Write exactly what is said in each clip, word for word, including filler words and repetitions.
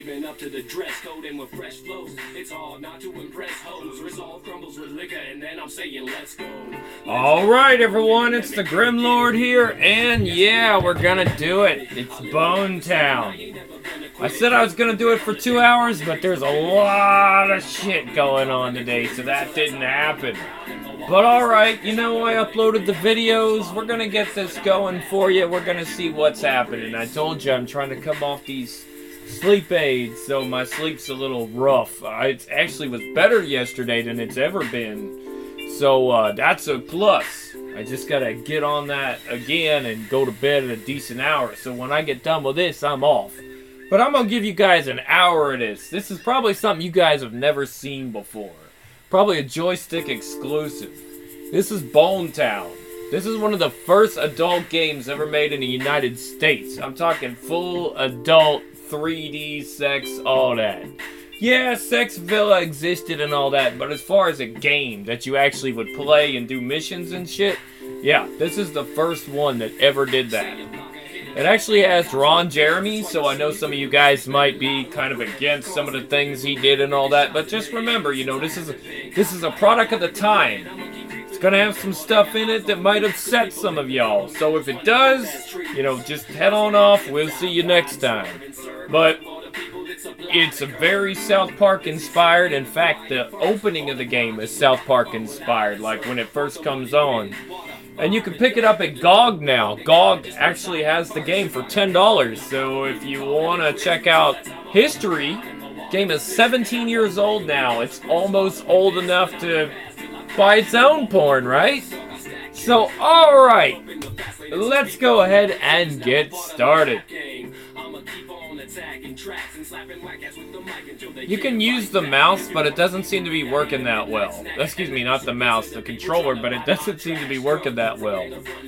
Even up to the dress code and with fresh flows, it's hard not to impress hoes. Resolve crumbles with liquor, and then I'm saying let's go. All right, everyone, it's the Grim Lord here, and yeah, we're gonna do it. It's Bone Town. I said I was gonna do it for two hours, but there's a lot of shit going on today, so that didn't happen. But alright, you know, I uploaded the videos. We're gonna get this going for you. We're gonna see what's happening. I told you I'm trying to come off these sleep aids, so my sleep's a little rough. Uh, it actually was better yesterday than it's ever been, so uh, that's a plus. I just gotta get on that again and go to bed at a decent hour, so when I get done with this, I'm off. But I'm gonna give you guys an hour of this. This is probably something you guys have never seen before. Probably a joystick exclusive. This is Bone Town. This is one of the first adult games ever made in the United States. I'm talking full adult three D sex, all that. Yeah, Sex Villa existed and all that, but as far as a game that you actually would play and do missions and shit, yeah, this is the first one that ever did that. It actually has Ron Jeremy, so I know some of you guys might be kind of against some of the things he did and all that, but just remember, you know, this is a, this is a product of the time. It's gonna have some stuff in it that might upset some of y'all, so if it does, you know, just head on off. We'll see you next time. But it's a very South Park inspired. In fact, the opening of the game is South Park inspired, like when it first comes on. And you can pick it up at G O G now. G O G actually has the game for ten dollars. So if you want to check out history, the game is seventeen years old now. It's almost old enough to buy its own porn, right? So, alright, let's go ahead and get started. You can use the mouse, but it doesn't seem to be working that well. Excuse me, not the mouse, the controller, but it doesn't seem to be working that well.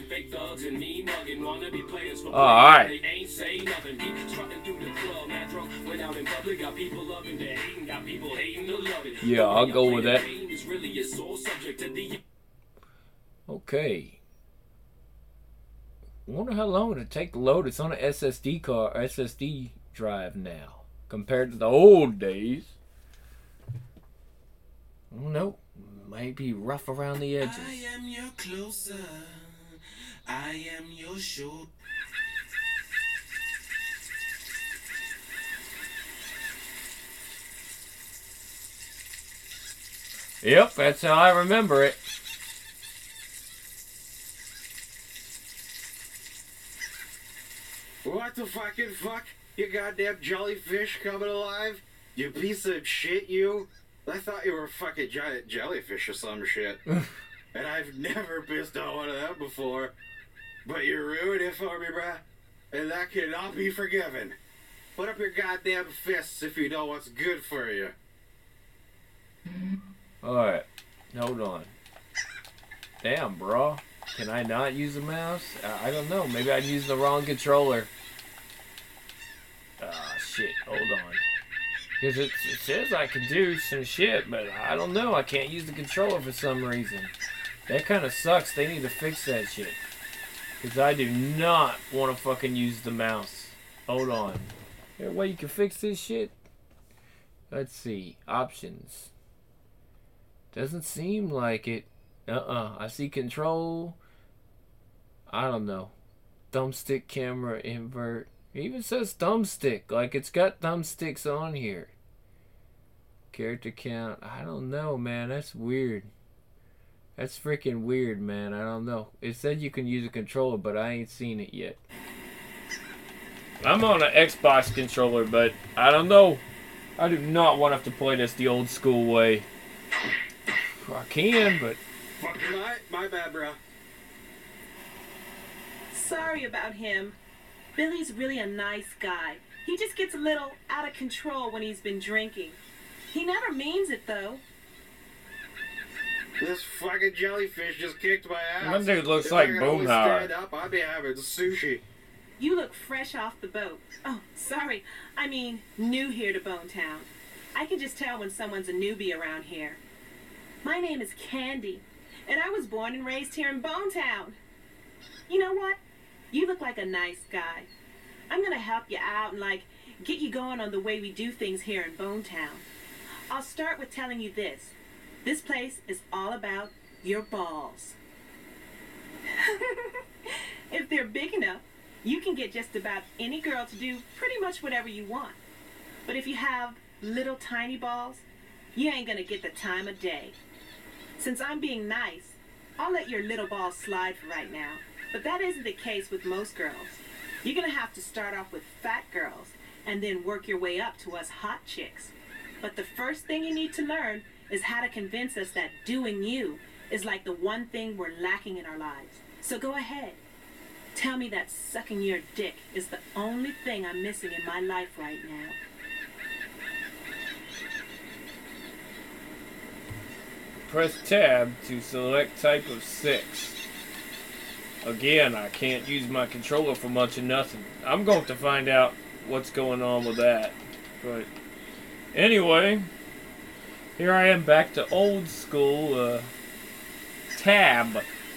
Alright. Yeah, I'll go with that. Okay. I wonder how long it'll take to load. It's on an S S D card, S S D drive now, compared to the old days. I don't know. Might be rough around the edges. I am your closer. I am your shoulder. Yep, that's how I remember it. What the fucking fuck? You goddamn jellyfish coming alive? You piece of shit, you? I thought you were a fucking giant jellyfish or some shit. And I've never pissed on one of them before. But you ruined it for me, bruh. And that cannot be forgiven. Put up your goddamn fists if you know what's good for you. Alright, hold on. Damn, bro. Can I not use the mouse? Uh, I don't know. Maybe I used the wrong controller. Ah, shit. Hold on. Because it, it says I can do some shit, but I don't know. I can't use the controller for some reason. That kind of sucks. They need to fix that shit. Because I do not want to fucking use the mouse. Hold on. Is there a way you can fix this shit? Let's see. Options. Doesn't seem like it. Uh-uh. I see control. I don't know. Thumbstick camera invert. It even says thumbstick. Like it's got thumbsticks on here. Character count. I don't know, man. That's weird. That's freaking weird, man. I don't know. It said you can use a controller, but I ain't seen it yet. I'm on an Xbox controller, but I don't know. I do not want to have to play this the old school way. I can, but... My, my bad, bro. Sorry about him. Billy's really a nice guy. He just gets a little out of control when he's been drinking. He never means it, though. This fucking jellyfish just kicked my ass. That dude looks if like I could only Boomhauer. stand up, I'd be having sushi. You look fresh off the boat. Oh, sorry. I mean, new here to Bone Town. I can just tell when someone's a newbie around here. My name is Candy, and I was born and raised here in Bone Town. You know what? You look like a nice guy. I'm gonna help you out and, like, get you going on the way we do things here in Bonetown. I'll start with telling you this. This place is all about your balls. If they're big enough, you can get just about any girl to do pretty much whatever you want. But if you have little tiny balls, you ain't gonna get the time of day. Since I'm being nice, I'll let your little balls slide for right now. But that isn't the case with most girls. You're gonna have to start off with fat girls and then work your way up to us hot chicks. But the first thing you need to learn is how to convince us that doing you is like the one thing we're lacking in our lives. So go ahead. Tell me that sucking your dick is the only thing I'm missing in my life right now. Press tab to select type of sex. Again, I can't use my controller for much of nothing. I'm going to find out what's going on with that. But anyway, here I am back to old school uh, tab.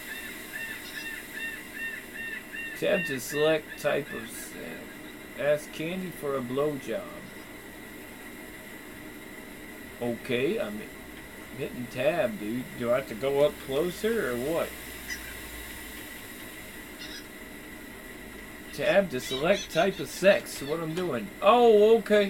Tab to select type of sex. Ask Candy for a blowjob. Okay, I'm hitting tab, dude. Do I have to go up closer or what? Tab to select type of sex. What I'm doing. Oh, okay.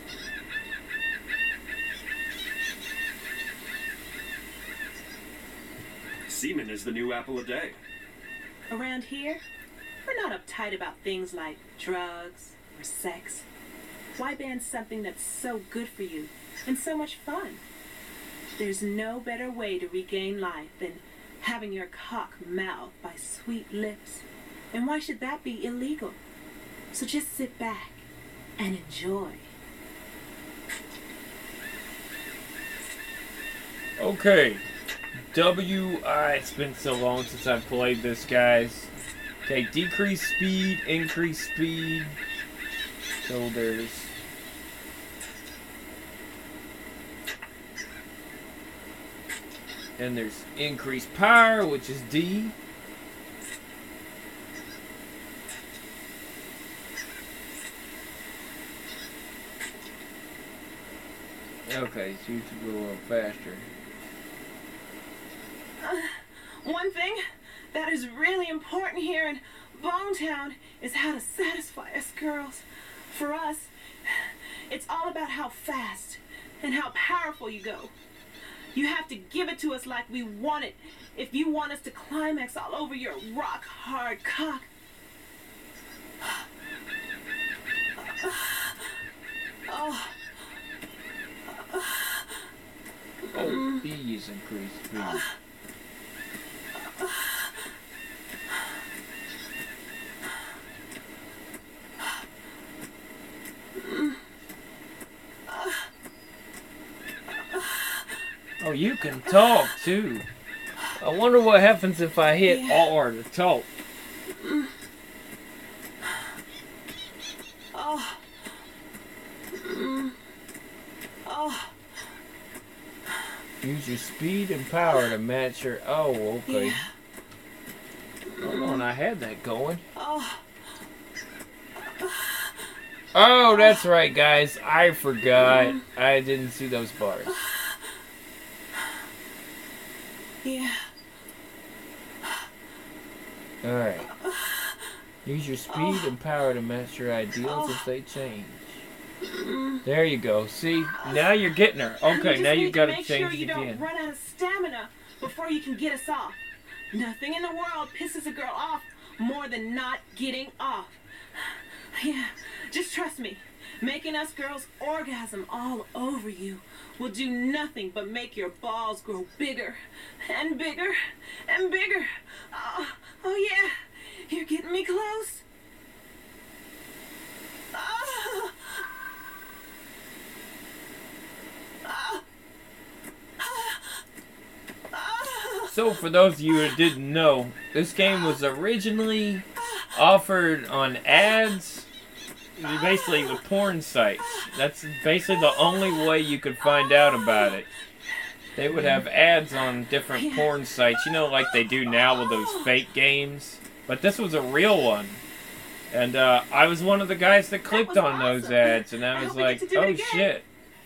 Semen is the new apple a day. Around here, we're not uptight about things like drugs or sex. Why ban something that's so good for you and so much fun? There's no better way to regain life than having your cock mouthed by sweet lips. And why should that be illegal? So just sit back and enjoy. Okay. W I. It's been so long since I've played this, guys. Okay, decrease speed, increase speed. So there's. And there's increased power, which is D. Okay, so you should go a little faster. Uh, one thing that is really important here in Bonetown is how to satisfy us girls. For us, it's all about how fast and how powerful you go. You have to give it to us like we want it if you want us to climax all over your rock-hard cock. Oh. Oh, B is increased speed. Oh, you can talk too. I wonder what happens if I hit Yeah. R to talk. Oh. Mm. Oh. Use your speed and power to match your. Oh, okay. Yeah. Hold on, I had that going. Oh. Oh, that's right, guys. I forgot. I didn't see those bars. Yeah. Alright. Use your speed and power to match your ideals if they change. There you go. See? Now you're getting her. Okay, you now you gotta make change sure you it again. don't run out of stamina before you can get us off. Nothing in the world pisses a girl off more than not getting off. Yeah, just trust me. Making us girls orgasm all over you will do nothing but make your balls grow bigger and bigger and bigger. Oh, oh yeah, you're getting me close. Oh. Oh. Oh. So, for those of you who didn't know, this game was originally offered on ads. Basically, the porn sites. That's basically the only way you could find out about it. They would have ads on different porn sites, you know, like they do now with those fake games. But this was a real one. And uh, I was one of the guys that clicked was on those awesome. ads, and I I was hope we get like, to do it oh again." shit.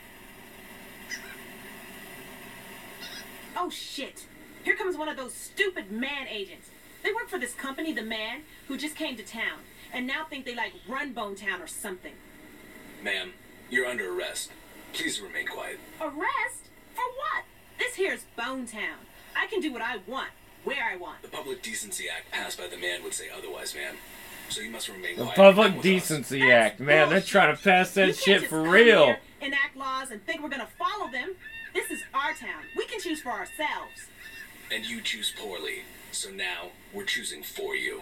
Oh shit! Here comes one of those stupid man agents. They work for this company, The Man, who just came to town, and now think they like run Bone Town or something. Ma'am, you're under arrest. Please remain quiet. Arrest? For what? This here's Bone Town. I can do what I want, where I want. The Public Decency Act passed by the man would say otherwise, ma'am. So you must remain The quiet. Public Come with us. Decency That's Act. Man, they're bullshit. trying to pass You that can't shit just for come real. here, enact laws and think we're gonna follow them. This is our town. We can choose for ourselves. And you choose poorly. So now, we're choosing for you.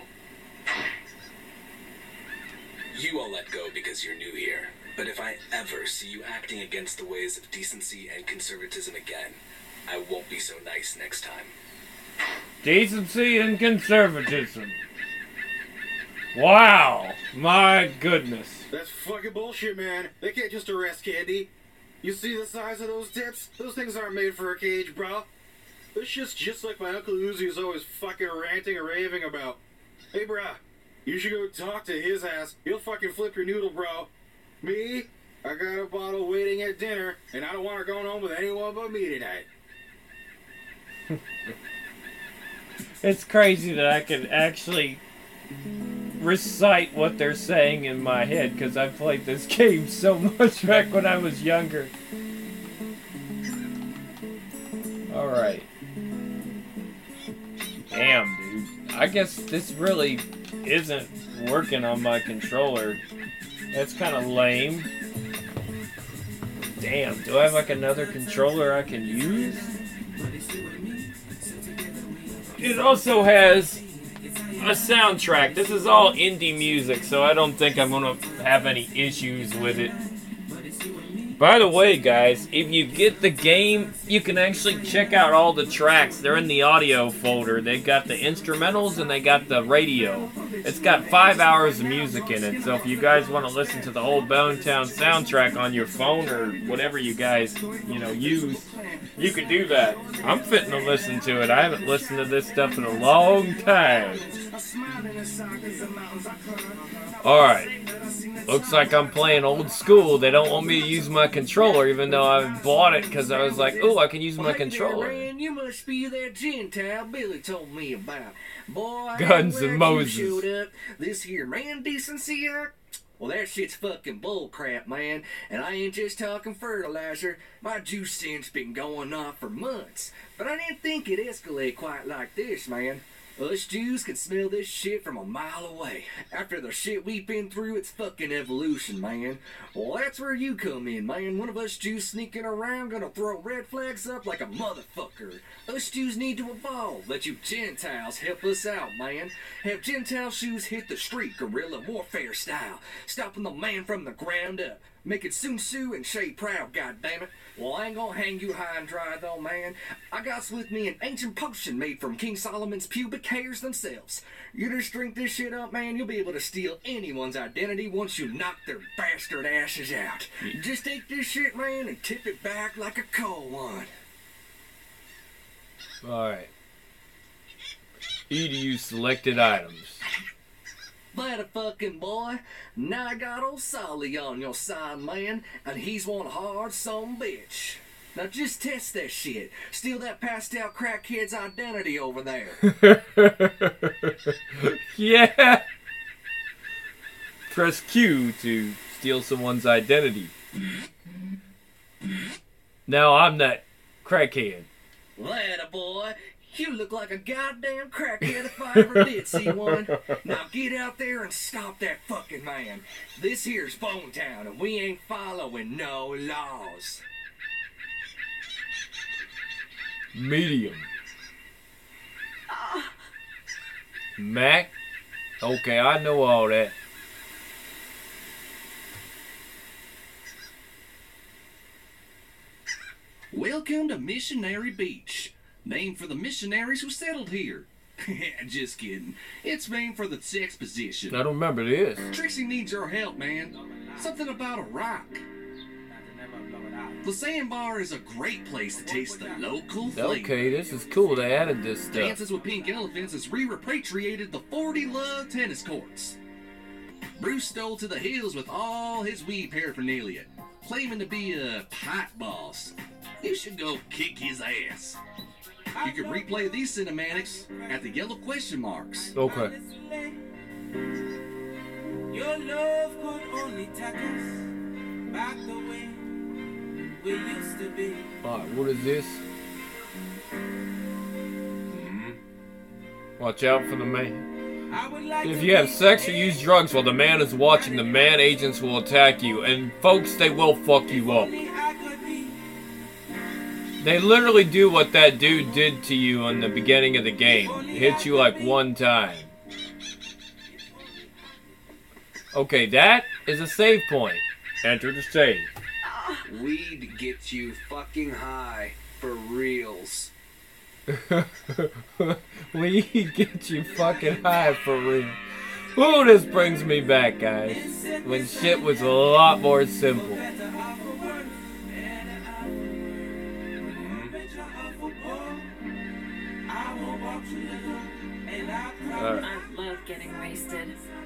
You all let go because you're new here. But if I ever see you acting against the ways of decency and conservatism again, I won't be so nice next time. Decency and conservatism. Wow. My goodness. That's fucking bullshit, man. They can't just arrest Candy. You see the size of those tits? Those things aren't made for a cage, bro. This shit's just like my Uncle Uzi is always fucking ranting and raving about. Hey, bro, you should go talk to his ass. He'll fucking flip your noodle, bro. Me? I got a bottle waiting at dinner, and I don't want her going home with anyone but me tonight. It's crazy that I can actually recite what they're saying in my head because I played this game so much back when I was younger. Alright. Damn, dude. I guess this really isn't working on my controller. That's kind of lame. Damn, do I have like another controller I can use? It also has a soundtrack. This is all indie music, so I don't think I'm gonna have any issues with it. By the way, guys, if you get the game, you can actually check out all the tracks. They're in the audio folder. They've got the instrumentals and they got the radio. It's got five hours of music in it, so if you guys want to listen to the whole Bone Town soundtrack on your phone or whatever you guys, you know, use, you can do that. I'm fitting to listen to it. I haven't listened to this stuff in a long time. Alright. Looks like I'm playing old school. They don't want me to use my controller, even though I bought it because I was like, oh, I can use my controller. Man, you must be that Gentile Billy told me about. Boy, I'm Guns glad and you Moses. showed up. This here man decency act? Well, that shit's fucking bullcrap, man. And I ain't just talking fertilizer. My juice sense been going off for months. But I didn't think it'd escalate quite like this, man. Us Jews can smell this shit from a mile away. After the shit we've been through, it's fucking evolution, man. Well, that's where you come in, man. One of us Jews sneaking around gonna throw red flags up like a motherfucker. Us Jews need to evolve. Let you Gentiles help us out, man. Have Gentile shoes hit the street, guerrilla warfare style. Stopping the man from the ground up. Making Sun Tzu and Shay proud, goddammit. Well, I ain't gonna hang you high and dry, though, man. I got with me an ancient potion made from King Solomon's pubic hairs themselves. You just drink this shit up, man, you'll be able to steal anyone's identity once you knock their bastard asses out. Just take this shit, man, and tip it back like a cold one. Alright. E to use selected items. That a fucking boy. Now I got old Solly on your side, man, and he's one hard son bitch. Now just test that shit. Steal that passed out crackhead's identity over there. Yeah! Press Q to steal someone's identity. Now I'm that crackhead. That a boy. You look like a goddamn crackhead if I ever did see one. Now get out there and stop that fucking man. This here's Bone Town, and we ain't following no laws. Medium. Mac? Okay, I know all that. Welcome to Missionary Beach. Named for the missionaries who settled here. Just kidding. It's named for the sex position. I don't remember this. Trixie needs your help, man. Something about a rock. The Sandbar is a great place to taste the local flavor. Okay, this is cool. They added this stuff. Dances with Pink Elephants has re-repatriated the forty Love tennis courts. Bruce stole to the hills with all his weed paraphernalia, claiming to be a pipe boss. You should go kick his ass. You can replay these cinematics at the yellow question marks. Okay. Your love could only take us back the way we used to be. Alright, what is this? Watch out for the man. I would like If to you have be sex or use drugs while the man is watching, the man agents will attack you. And folks, they will fuck you up. only I could be. They literally do what that dude did to you in the beginning of the game. Hit you like one time. Okay, that is a save point. Enter the save. Weed gets you fucking high for reals. Weed gets you fucking high for real. Ooh, this brings me back, guys. When shit was a lot more simple. Alright. I love getting wasted.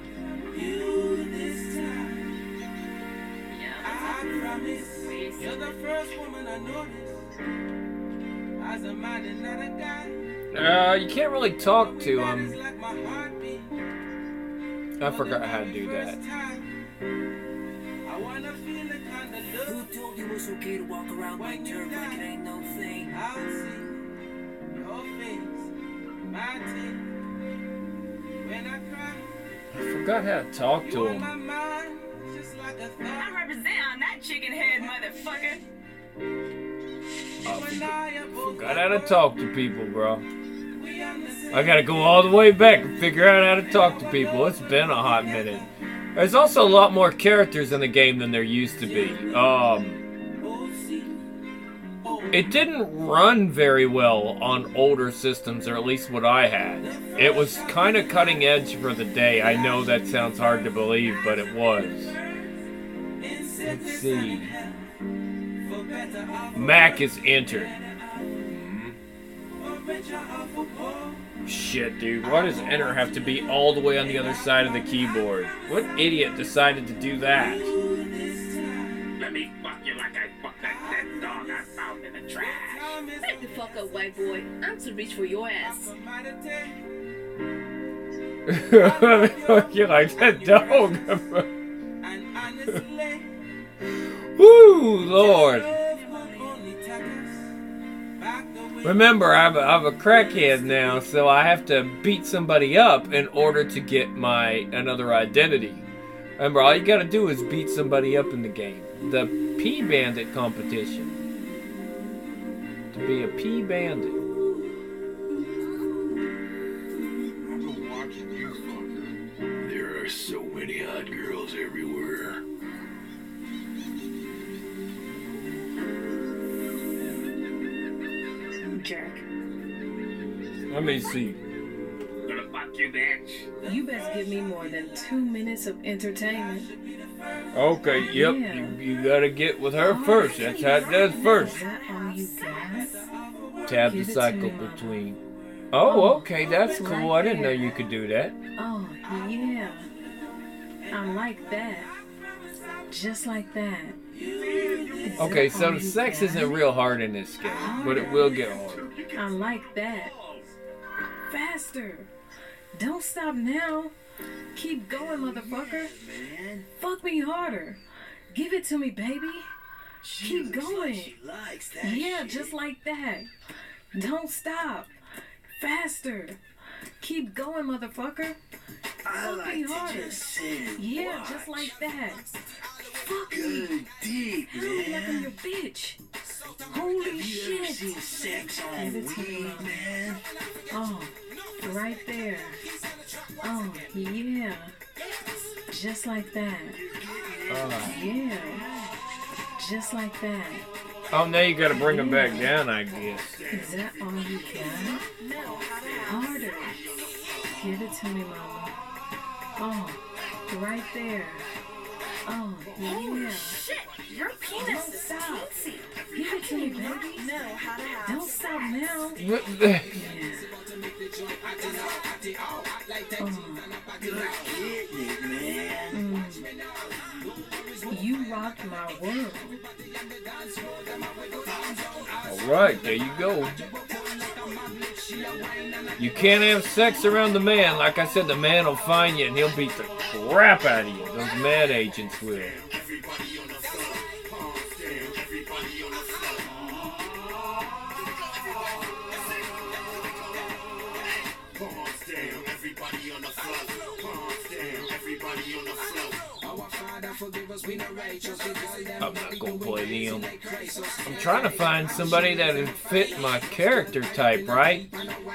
You're the first woman I noticed. As a man and not a guy. Uh, you can't really talk to It's him. like my heartbeat. I forgot how to do that. I wanna feel the kind of love. Who told you it's okay to walk around like dirt like it ain't no thing? I'll see your face, my tears. When I cry, I forgot how to talk to you on him. my mind, just like a thought. I represent on that chicken head, motherfucker. You and I are both Forgot how to talk to people, bro. we on the same I gotta go all the way back and figure out how to talk to people. It's been a hot minute. There's also a lot more characters in the game than there used to be. Um, it didn't run very well on older systems, or at least what I had. It was kind of cutting edge for the day. I know that sounds hard to believe, but it was. Let's see. Mac is entered. Shit, dude. Why does enter have to be all the way on the other side of the keyboard? What idiot decided to do that? Let me fuck you like I fucked that dead dog I found in the trash. Back the fuck up, white boy. I'm to reach for your ass. Let me fuck you like that dog. Woo, Lord. Remember, I'm a, I'm a crackhead now, so I have to beat somebody up in order to get my another identity. Remember, all you gotta do is beat somebody up in the game. The P-Bandit competition. To be a P-Bandit. I've been watching you, fucker. There are so many hot girls everywhere. Jerk. Let me see. Gonna fuck you, bitch. You best give me more than two minutes of entertainment. Okay, yep, Yeah. you, you gotta get with her first. That's how it does first. Is that all you got? Tab the Give it to cycle me, Mama. between. Oh, okay, that's cool. I didn't know you could do that. Oh, yeah. I like that. Just like that. Is Okay, that so all the you sex got? isn't real hard in this game, but it will get hard. I like that. Faster. Don't stop now. Keep going, motherfucker. Fuck me harder. Give it to me, baby. Keep going. Yeah, just like that. Don't stop. Faster. Keep going, motherfucker. Fuck me harder. Yeah, just like that. Fuck me. Deep, Hell, like I'm your bitch. Holy shit. sex Give it to me, man. Oh, right there. Oh, yeah. Just like that. Uh, Yeah. Just like that. oh, now you gotta bring them back down, I guess. Is that all you got? Harder. Give it to me, mama. Oh, right there. Oh, yeah. Shit, your penis Don't is stop. teensy. Give it to me, baby. Know how to have Don't stop now. What the- Yeah. Oh. Good man. Mm. rocked my world. Alright, there you go. You can't have sex around the man. Like I said, the man will find you and he'll beat the crap out of you. Those mad agents will. I'm not gonna play them. I'm trying to find somebody that would fit my character type, right?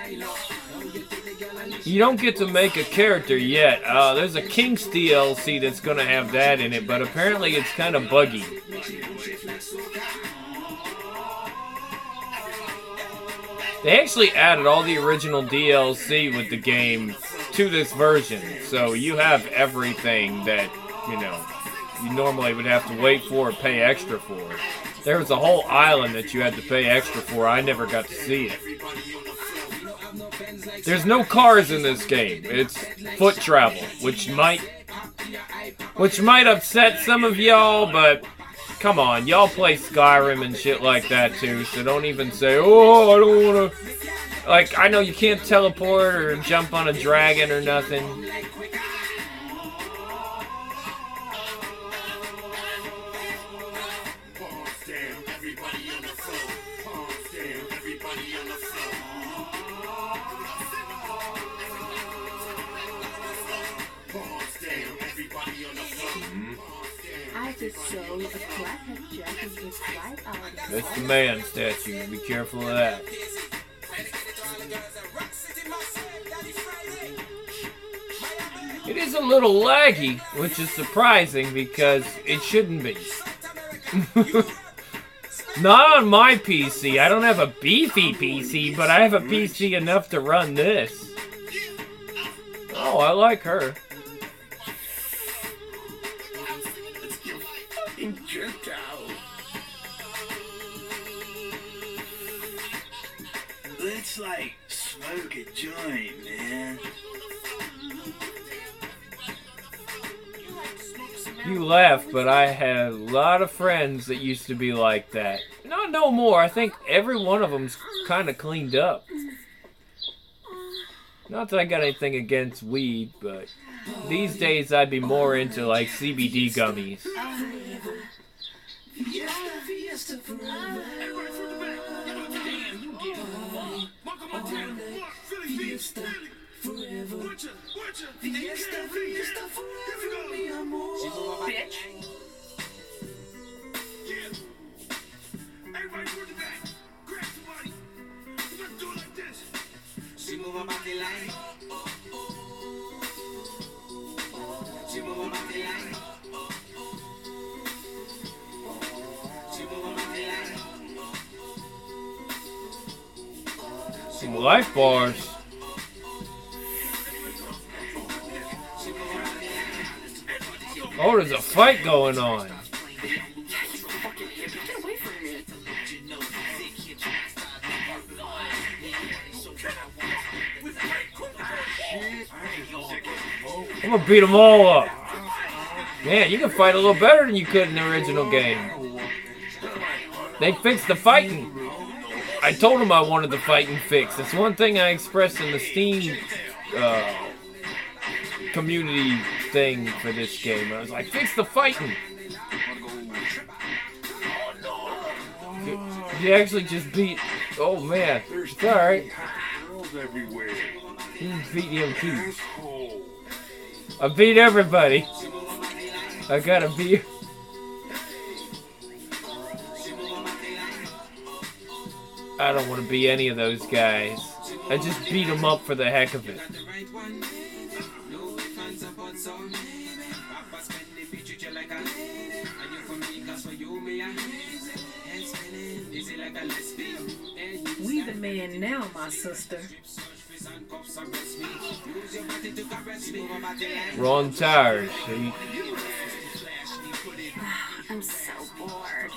You don't get to make a character yet. Uh, there's a King's D L C that's gonna have that in it, but apparently it's kind of buggy. They actually added all the original D L C with the game to this version, so you have everything that, you know, you normally would have to wait for or pay extra for. There was a whole island that you had to pay extra for. I never got to see it. There's no cars in this game. It's foot travel, which might which might upset some of y'all, but come on, y'all play Skyrim and shit like that too, so don't even say, oh, I don't wanna... Like, I know you can't teleport or jump on a dragon or nothing. That's the man statue. Be careful of that. It is a little laggy, which is surprising because it shouldn't be. Not on my P C. I don't have a beefy P C, but I have a P C enough to run this. Oh, I like her. Let's like smoke a joint, man. You laugh, but I had a lot of friends that used to be like that. Not no more. I think every one of them's kind of cleaned up. Not that I got anything against weed, but these days I'd be more into like C B D gummies. Bitch. Everybody to the back. Grab somebody. We're gonna do it like this. She move her body like. She move her body like. She move her body like. Some life bars. Oh, there's a fight going on. I'm gonna beat them all up. Man, you can fight a little better than you could in the original game. They fixed the fighting. I told them I wanted the fighting fixed. That's one thing I expressed in the Steam uh, community thing for this game. I was like, fix the fighting. You actually just beat... Oh, man. It's alright. You beat him too. I beat everybody. I gotta beat... I don't want to be any of those guys. I just beat them up for the heck of it. We the man now, my sister. Wrong tires, see? I'm so bored.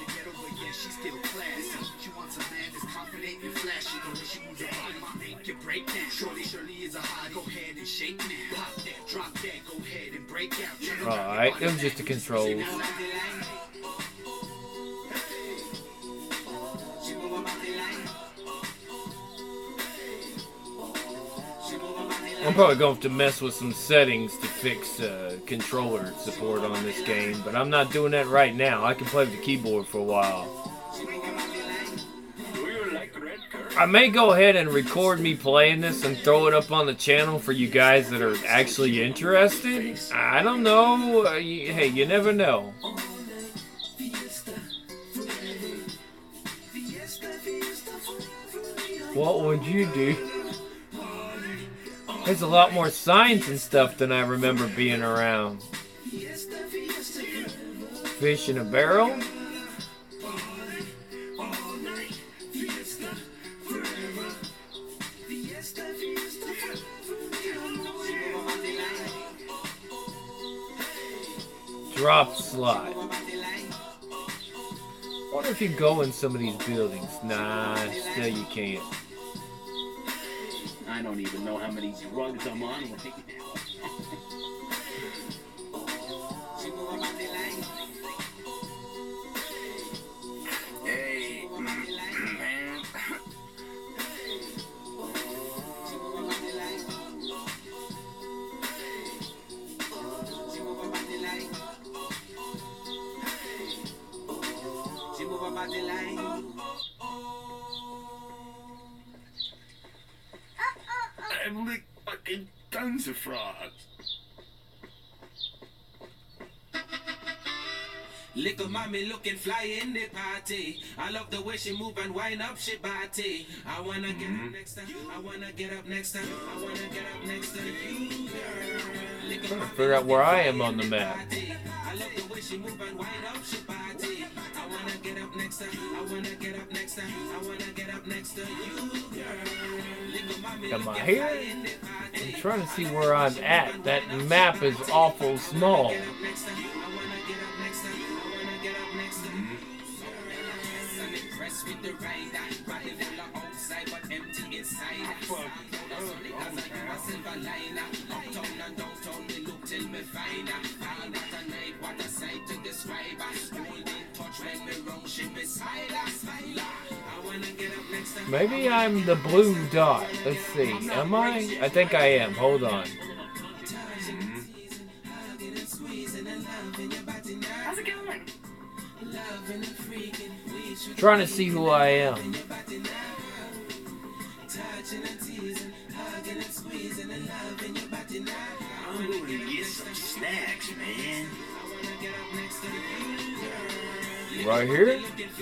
Alright, it was just the controls. I'm probably going to have to mess with some settings to fix uh, controller support on this game, but I'm not doing that right now. I can play with the keyboard for a while. I may go ahead and record me playing this and throw it up on the channel for you guys that are actually interested. I don't know. Uh, you, hey, you never know. What would you do? There's a lot more signs and stuff than I remember being around. Fish in a barrel? Drop slide. Wonder if you go in some of these buildings. Nah, still you can't. I don't even know how many drugs I'm on right now. Hey, man. I've licked fucking tons of frogs. Little mommy looking fly in the party. I love the way she move and wind up she body. I wanna get up next to I wanna get up next to I wanna get up next to you, girl. I'm trying to figure out where I am on the map. I love the way she move and wind up she body. I wanna get up next to I wanna get up next to I wanna get up next to you, girl. Little mommy Am I here? I'm trying to see where I'm at. That map is awful small. Maybe I'm the blue dot. Let's see. Am I? I think I am. Hold on. How's it going? Trying to see who I am. I'm going to get some snacks, man. Right here?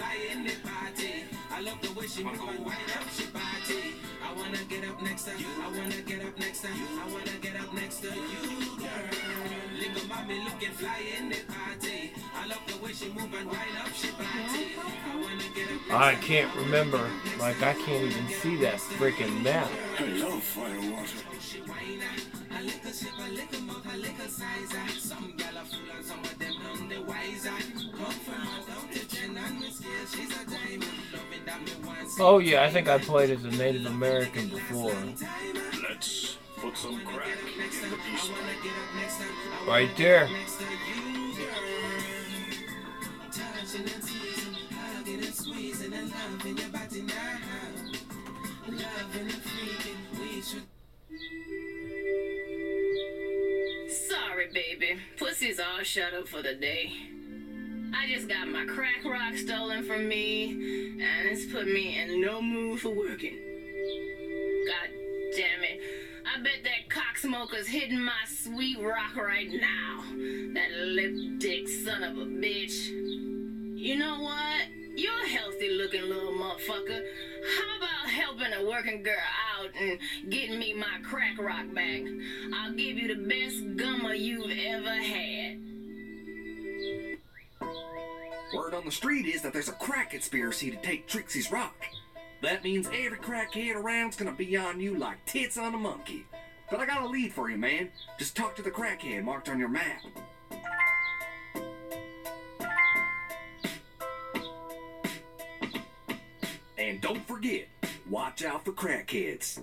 I love the way she move and wind up she body. I wanna get up next to you. I wanna get up next to you. I wanna get up next to you, girl. Little mommy looking fly in the party. I love the way she move and wind up she body. I wanna get up. I can't remember. Like, I can't even see that freaking map. I love fire water. I lick a sip, I lick a mouth, I lick a size. Some gal are fool and some of them none the wiser. Come from a down to ten and me scale, she's a diamond. Loving that me once. Oh yeah, I think I played as a Native American before. Let's put some crack in the beast. Right there. Touching and teasing, hugging and squeezing and loving your body now. Loving and freaking, we should. Sorry, baby. Pussy's all shut up for the day. I just got my crack rock stolen from me, and it's put me in no mood for working. God damn it. I bet that cocksmoker's hitting my sweet rock right now. That lip dick son of a bitch. You know what? You're a healthy looking little motherfucker. How about helping a working girl out and getting me my crack rock back? I'll give you the best gummer you've ever had. Word on the street is that there's a crack conspiracy to take Trixie's rock. That means every crackhead around's gonna be on you like tits on a monkey. But I got a lead for you, man. Just talk to the crackhead marked on your map. And don't forget, watch out for crackheads.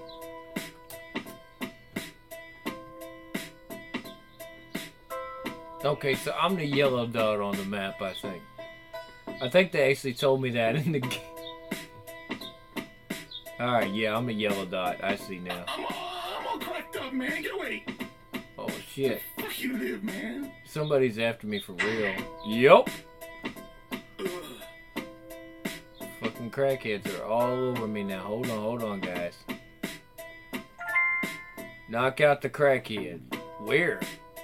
Okay, so I'm the yellow dot on the map, I think. I think they actually told me that in the game. Alright, yeah, I'm a yellow dot. I see now. I'm all, I'm all cracked up, man. Get away. Oh shit. Fuck you live, man. Somebody's after me for real. Yup. Fucking crackheads are all over me now. Hold on, hold on, guys. Knock out the crackhead. Where?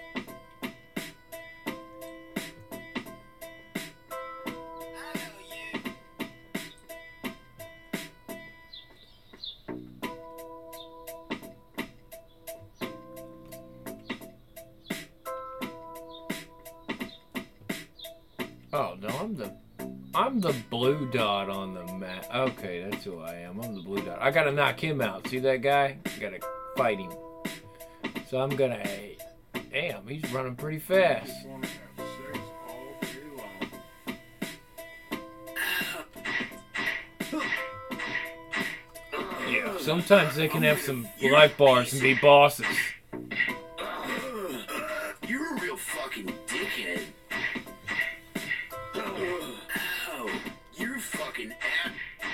Oh no, I'm the I'm the blue dot on the map. Okay, that's who I am. I'm the blue dot. I gotta knock him out. See that guy? I gotta fight him. So I'm gonna. Hey, damn, he's running pretty fast. Yeah, sometimes they can have some life bars and be bosses. You're a real fucking dickhead. Oh, you're fucking ass.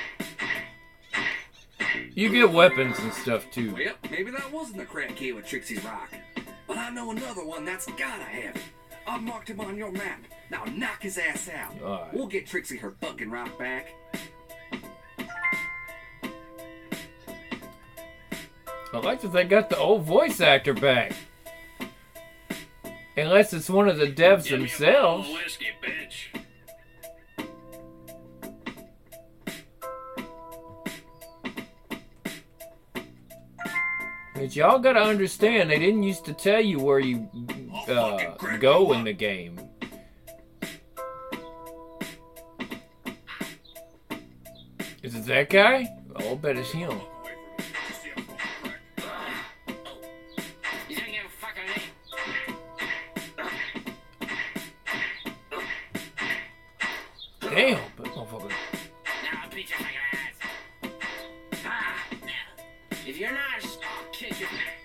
You get weapons and stuff too. Well, maybe that wasn't the crackhead with Trixie's rock. But I know another one that's gotta have it. I've marked him on your map. Now knock his ass out. All right. We'll get Trixie her fucking rock back. I like that they got the old voice actor back. Unless it's one of the devs themselves. Whiskey, bitch. But y'all gotta understand, they didn't used to tell you where you uh, go in the game. Is it that guy? Oh, I'll bet it's him. Damn, but motherfucker. Now I'll beat your fucking ass. Ah, now. If you're not, I'll kick you.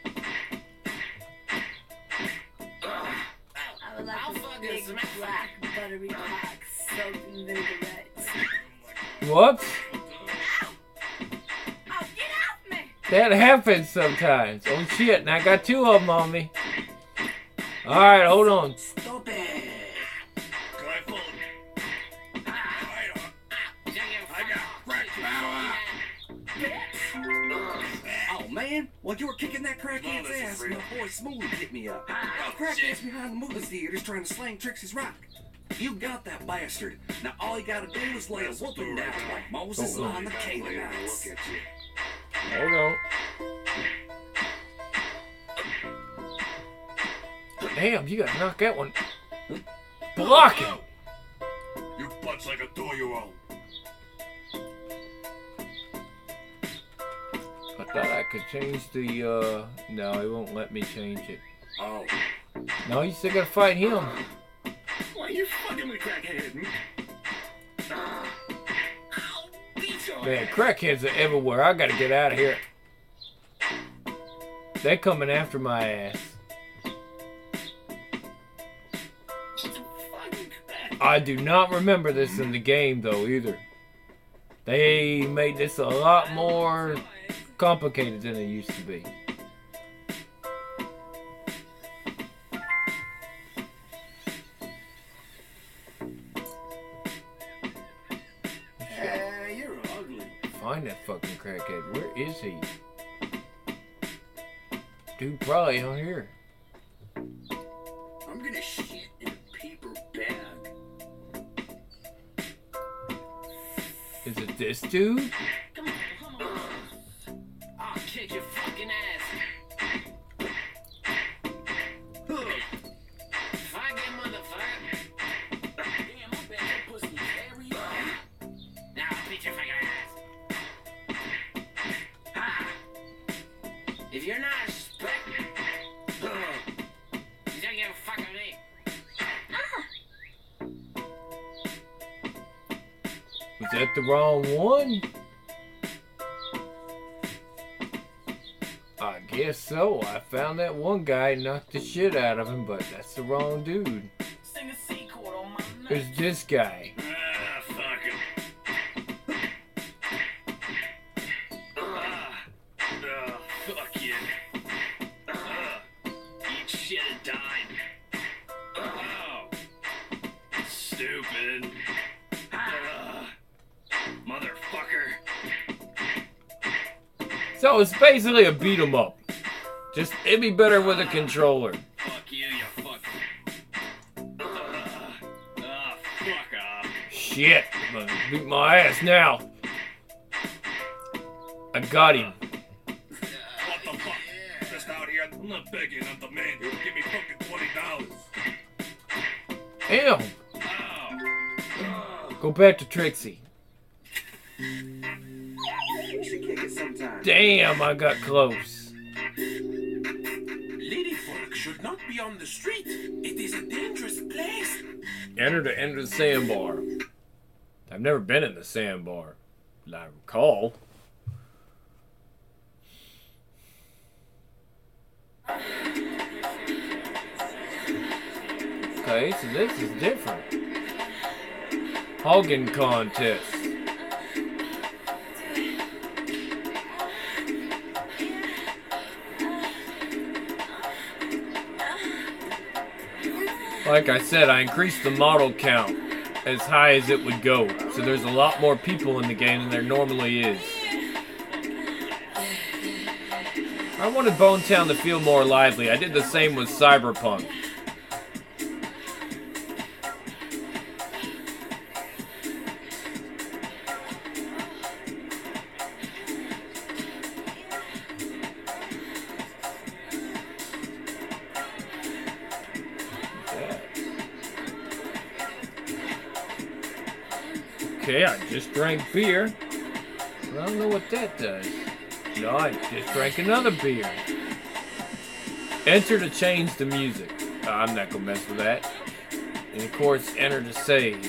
I would like I'll a fucking big smack black buttery cock soaked in vinaigrette. What? Oh, get off me! That happens sometimes. Oh shit, and I got two of them on me. Alright, hold on. Stop it! Oh man, while you were kicking that crackhead's ass, my boy Smooth hit me up. Oh, crackhead's behind the movie theaters trying to slang Trixie's rock. You got that bastard. Now all you gotta do is lay a whooping down like Moses Oh, oh. on the Canaanites. Hold on. Damn, you gotta knock that one. Block it! Your butt's like a two-year-old. I thought I could change the, uh... No, it won't let me change it. Oh. No, you still gotta fight him. Why you fucking with crackhead? Ah. Ow, beat your Man, ass. crackheads are everywhere. I gotta get out of here. They're coming after my ass. I do not remember this in the game, though, either. They made this a lot more complicated than it used to be. Uh, you're ugly. Find that fucking crackhead. Where is he? Dude, probably on here. I'm gonna shit in a paper bag. Is it this dude? Come on, come on. I'll kick your fucking ass. Fuck it, motherfucker. Damn, I bet your pussy very hard. Now I'll beat your fucking ass. Ha! If you're not a spec, you don't give a fuck with me. Was that the wrong one? I guess so. I found that one guy and knocked the shit out of him, but that's the wrong dude. Sing a C chord on my neck. There's this guy. Ah, fuck him. Ah, ah, fuck you. So it's basically a beat 'em up. Just it'd be better with a controller. Fuck you, you fuck. Ah, uh, fuck off. Shit, I'm gonna beat my ass now. I got him. What the fuck? Just out here. I'm not begging. I'm the man. You give me fucking twenty dollars. Damn. Oh. Go back to Trixie. We should kick it sometime. Damn, I got close. Ladyfolk should not be on the street. It is a dangerous place. Enter to enter the sandbar. I've never been in the sandbar. that I recall. Okay, so this is different. Hogging contest. Like I said, I increased the model count as high as it would go. So there's a lot more people in the game than there normally is. I wanted Bonetown to feel more lively. I did the same with Cyberpunk. Okay, I just drank beer. I don't know what that does. No, I just drank another beer. Enter to change the music. Uh, I'm not gonna mess with that. And of course, enter to save.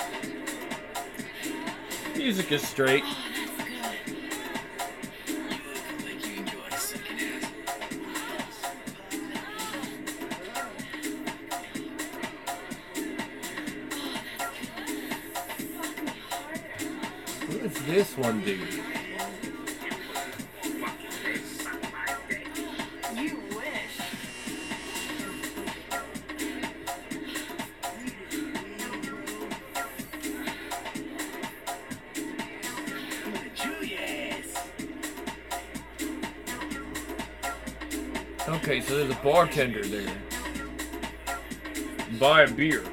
Music is straight. What does this one do? You wish. Okay, so there's a bartender there. Buy a beer.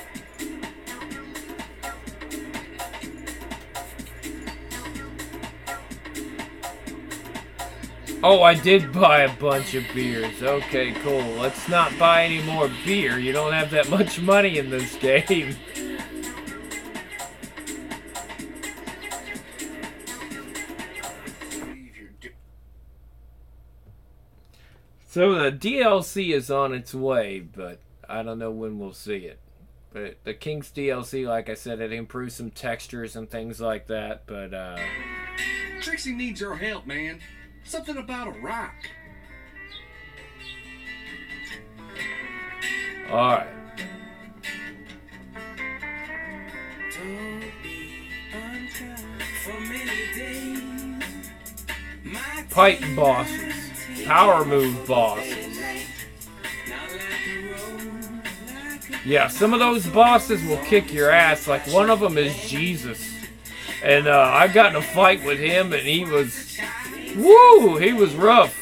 Oh, I did buy a bunch of beers. Okay, cool. Let's not buy any more beer. You don't have that much money in this game. So the D L C is on its way, but I don't know when we'll see it. But the King's D L C, like I said, it improves some textures and things like that, but uh... Trixie needs your help, man. Something about a rock. Alright. Pipe bosses. Power move bosses. Yeah, some of those bosses will kick your ass. Like one of them is Jesus. And uh, I got in a fight with him and he was... Woo! He was rough.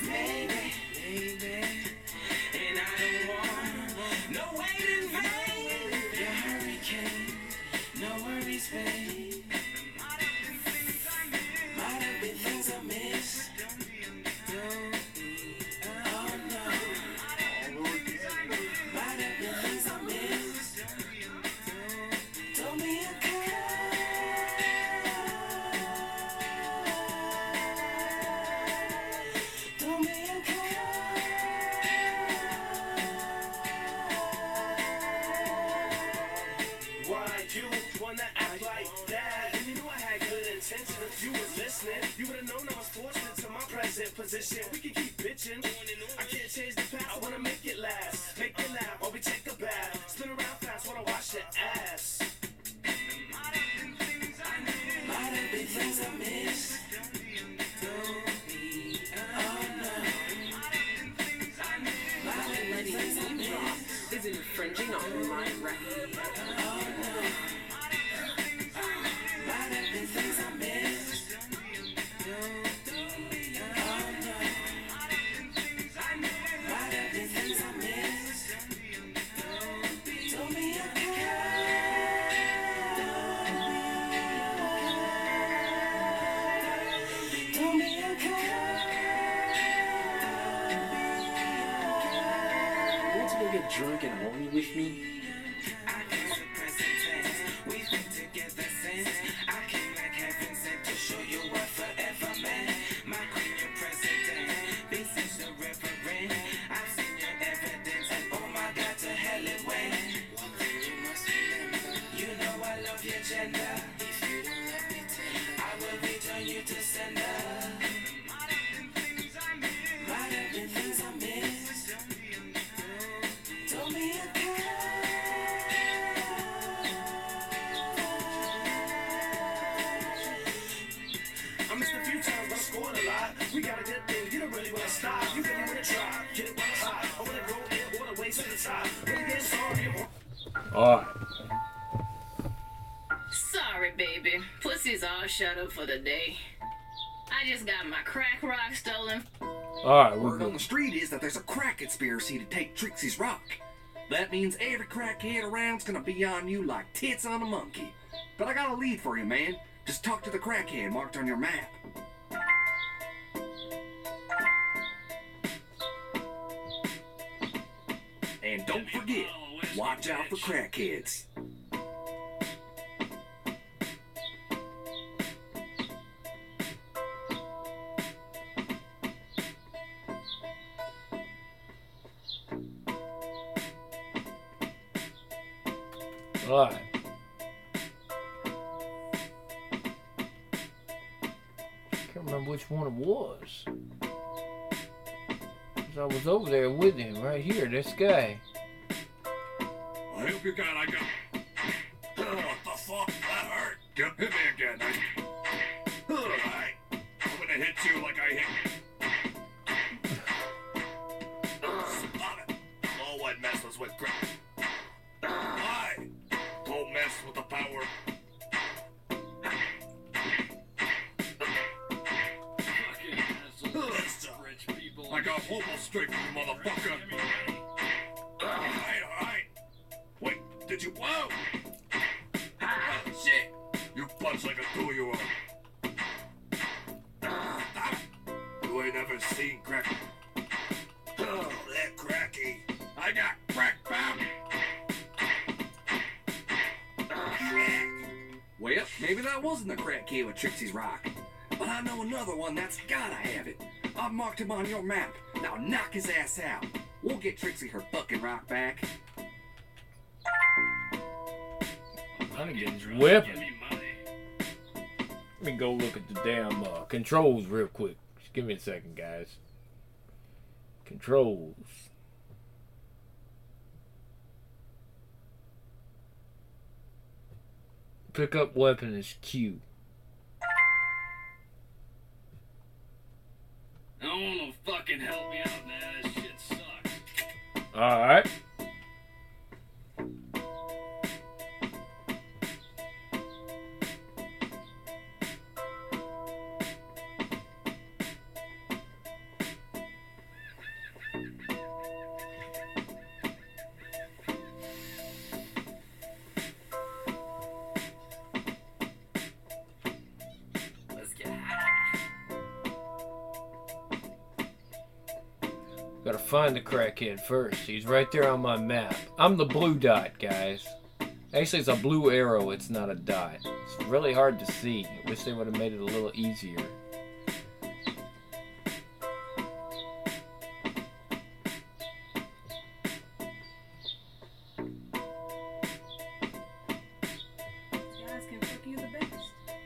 Position. We can keep bitching. I can't change the past. I wanna make it last. Make you laugh while we take a bath. Spin around fast, wanna wash your ass. Might have been things I missed. Don't be, oh no. Might have been things I missed. Is infringing on my right. Oh no. Might have been things I missed. Don't be, oh go get drunk and horny with me? I can suppress intense. We've been together since. I came like heaven sent to show you what forever meant. My queen, your president. Been such a reverend. I've seen your evidence, and oh my God, to hell it went. One thing you must remember. You know I love your gender. If you don't let me tender, I will return you to sender. Might have been things I missed. Might have been things I missed. Told me a I missed a few times, but I scored a lot. We got a good thing, you don't really wanna stop. You really wanna try, get it one side. I wanna go in all the way to the top. But again, sorry. Alright. Sorry, baby. Pussy's all shut up for the day. I just got my crack rock stolen. Alright, we're Word good. on the street is that there's a crack conspiracy to take Trixie's rock. That means every crackhead around's gonna be on you like tits on a monkey. But I got a lead for you, man. Just talk to the crackhead marked on your map. And don't forget, watch out for crackheads. Alright. Can't remember which one it was. 'Cause I was over there with him, right here, this guy. I hope you got, I got. Oh, what the fuck? That hurt. Get hit me again. I... Alright. I'm gonna hit you like I hit. Stop it. No one messes with Greg. Why? Don't mess with the power. Like a homo straight, motherfucker. Alright, alright. Wait, did you? Whoa! Ah, shit! You punch like a two-year-old. Ah, you ain't never seen crack. Oh, that cracky. I got crack bound. Well, maybe that wasn't the crackhead with Trixie's rock. But I know another one that's gotta have it. I've marked him on your map. Now knock his ass out. We'll get Trixie her fucking rock back. I'm getting whipping. Let me go look at the damn uh, controls real quick. Just give me a second, guys. Controls. Pick up weapon is Q. I don't want no fucking help me out, man. This shit sucks. Alright. Let's get high. Gotta find the crackhead first. He's right there on my map. I'm the blue dot, guys. Actually, it's a blue arrow. It's not a dot. It's really hard to see. I wish they would have made it a little easier. Guys can fuck you the best.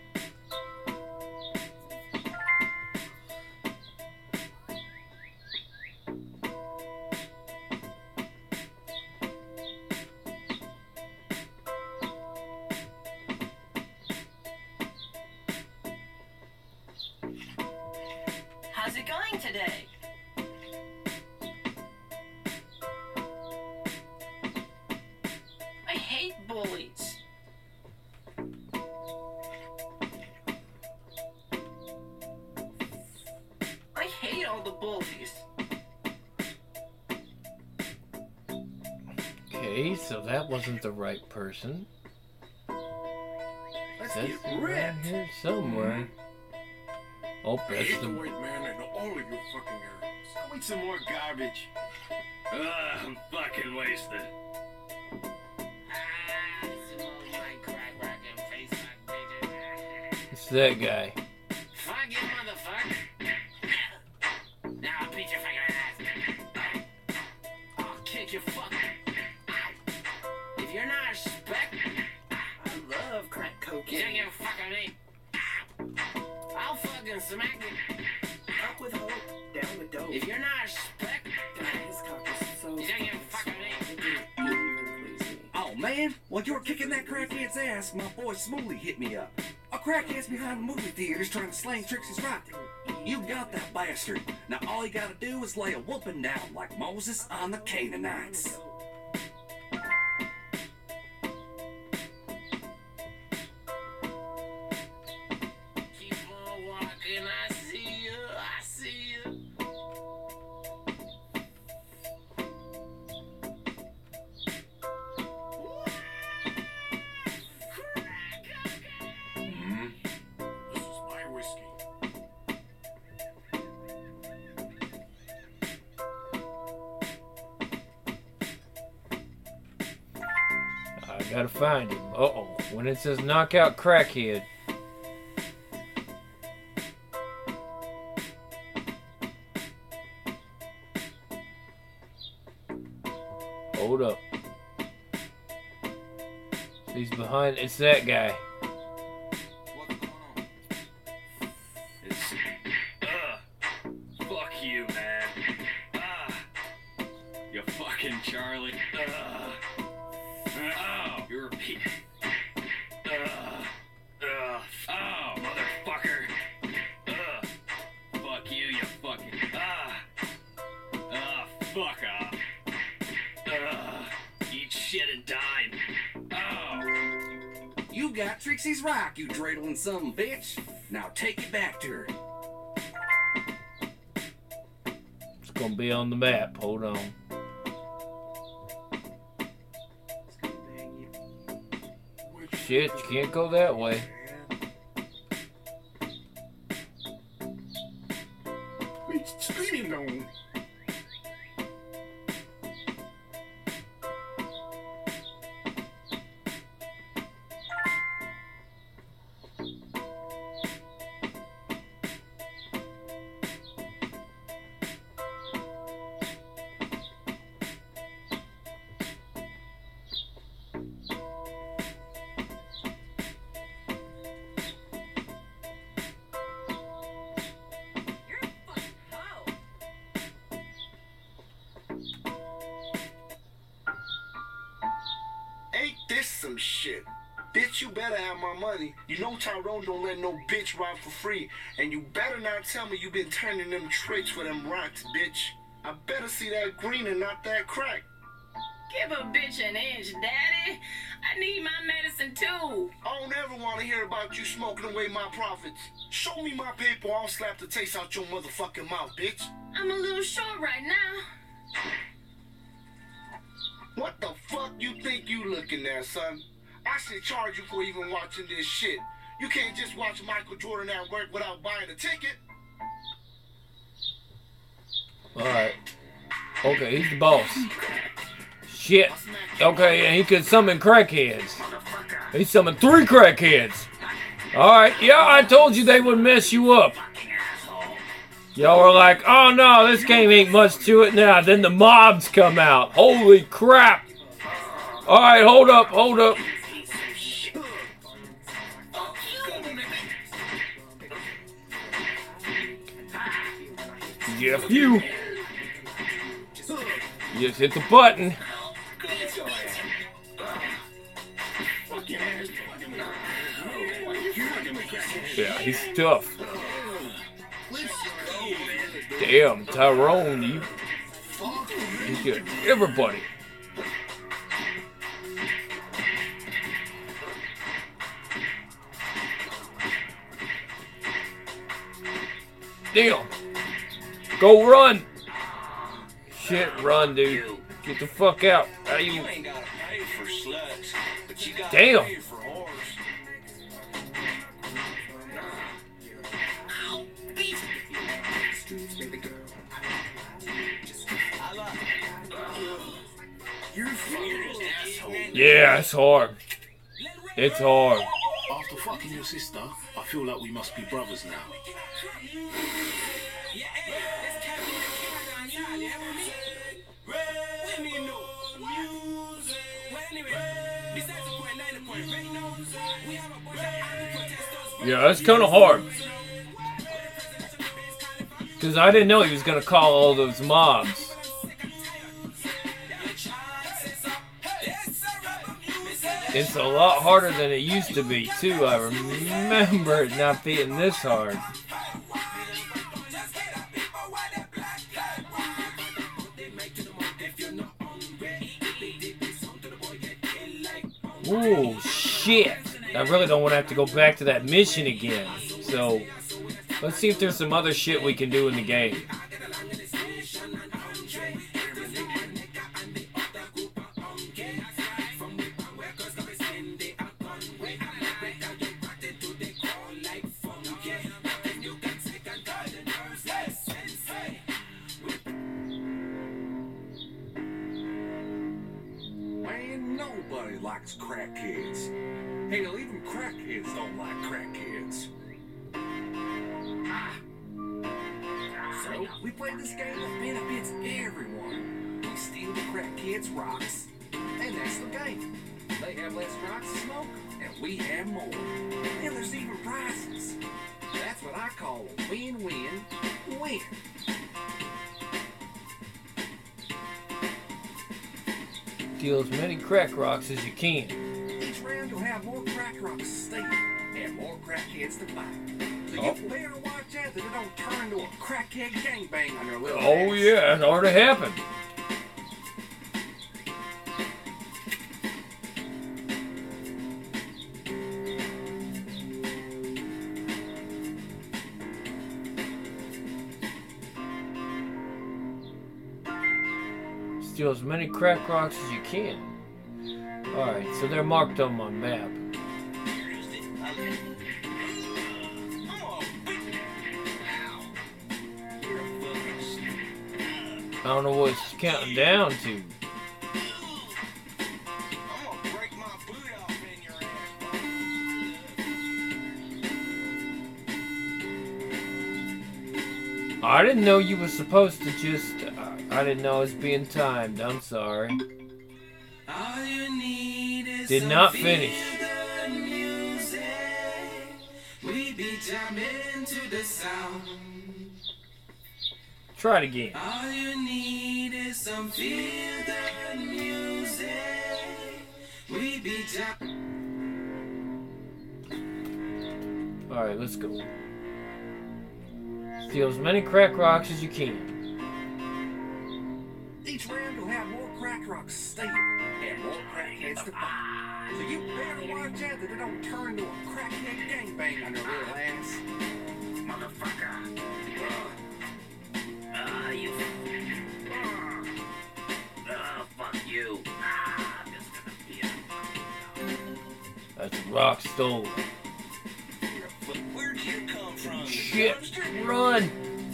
How's it going today? I hate bullies. I hate all the bullies. Okay, so that wasn't the right person. Let's Says get around ripped. here somewhere. Oh, I that's hate the... the white man and all of you fucking Arabs. I'll eat some more garbage. Ugh, I'm fucking wasted. It's that guy. Fuck you, motherfucker. Now I'll beat your fucking ass. I'll kick your fucking. If you're not a spec, I love crack cocaine. you don't give a fuck on me. I'll fucking smack you. Up with hope, down with dope. If you're not a spec, God, his cock is so you don't give a fuck on me. It didn't even please me. Oh man, while you were kicking that crackhead's ass, my boy Smooly hit me up. A crackhead's behind the movie theaters trying to slang Trixie's rock. You got that bastard. Now all you gotta do is lay a whooping down like Moses on the Canaanites. Keep on walking, I see you, I see you. Mm-hmm. This is my whiskey. I gotta find him. Uh-oh. When it says knockout crackhead. Hold up. He's behind. It's that guy. It's. Ugh. Fuck you, man. Ah. You fucking Charlie. Ugh. Oh, you're a piece. Ugh. Ugh. Oh, motherfucker. Ugh. Fuck you, you fucking. Ah. Ah, fuck off. Ugh. Eat shit and die. Oh. You got Trixie's rock, you dreidling some bitch. Now take it back to her. It's gonna be on the map. Hold on. Shit, you can't go that way. Speeding on. Ain't this some shit? Bitch, you better have my money. You know Tyrone don't let no bitch ride for free. And you better not tell me you been turning them tricks for them rocks, bitch. I better see that green and not that crack. Give a bitch an inch, daddy. I need my medicine too. I don't ever want to hear about you smoking away my profits. Show me my paper or I'll slap the taste out your motherfucking mouth, bitch. I'm a little short right now. What the fuck you think you looking at, son? I should charge you for even watching this shit. You can't just watch Michael Jordan at work without buying a ticket. Alright. Okay, he's the boss. Shit. Okay, and he could summon crackheads. He summoned three crackheads. Alright, yeah, I told you they would mess you up. Y'all were like, oh no, this game ain't much to it now. Then the mobs come out. Holy crap. Alright, hold up, hold up. Get a few. You just hit the button. Yeah, he's tough. Damn, Tyrone, you, you get everybody. Damn. Go run. Shit, run, dude. Get the fuck out. How you? ain't gotta pay for sluts, but you gotta Damn. pay for whores. Yeah, it's hard. It's hard. After fucking your sister, I feel like we must be brothers now. Yeah, that's kind of hard. Because I didn't know he was going to call all those mobs. It's a lot harder than it used to be, too. I remember it not being this hard. Ooh, shit. I really don't want to have to go back to that mission again. So, let's see if there's some other shit we can do in the game. Man, nobody likes crackheads. Hell, even crackheads don't like crackheads. Ah. So, we play this game that benefits everyone. We steal the crackheads' rocks. And that's the game. They have less rocks to smoke, and we have more. And there's even prizes. That's what I call a win-win-win. Steal as many crack rocks as you can. Each round you'll have more crack rocks to steal and more crackheads to fight. So Oh. you better watch out that it don't turn into a crackhead gangbang on your little Oh ass. yeah, it's already happened. Steal as many crack rocks as you can. Alright, so they're marked on my map. I don't know what it's counting down to. I didn't know you were supposed to just... Uh, I didn't know it was being timed. I'm sorry. Did not finish. We be jamming to the sound. Try it again. All you need is some feel the music. We be jamming. Alright, let's go. Steal as many crack rocks as you can. Each round you'll have more crack rocks to steal and more crackheads to fight. So you better watch out that it don't turn into a crackhead gangbang on your little ass. Motherfucker. Ah, uh, you. Oh, fuck you. Ah, I'm just gonna be a. That's a rock stolen. Where'd you come from? Shit, run!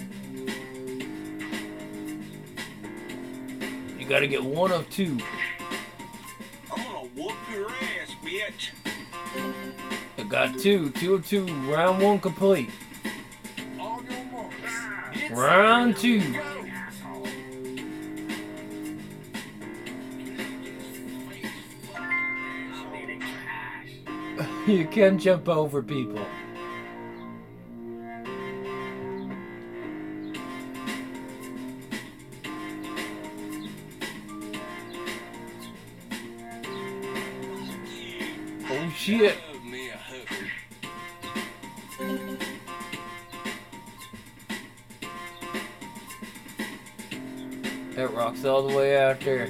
You gotta get one of two. I'm gonna whoop your ass, bitch. I got two. Two of two. Round one complete. All your marks. Round two. You can jump over people. Oh shit. That rock's all the way out there.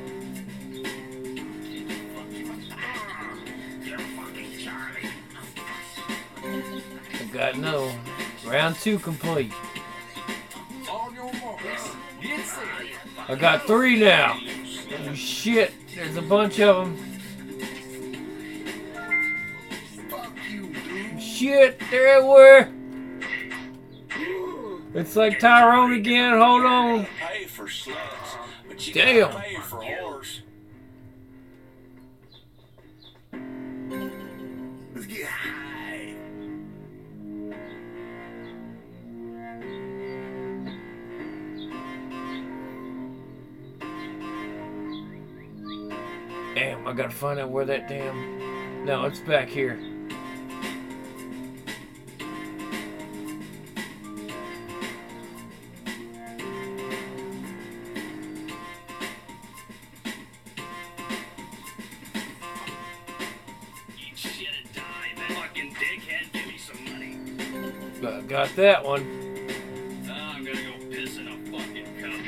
I got another one. Round two complete. All your marks. Get set. I got three now. Oh shit, there's a bunch of them. Shit, they're everywhere. It's like Tyrone again. Hold on. Pay for slugs, but you Damn. gotta pay for horse. Damn, I gotta find out where that damn... No, it's back here. Eat shit and die, man. Fucking dickhead, give me some money. Uh, got that one. Now I'm gonna go piss in a fucking cup.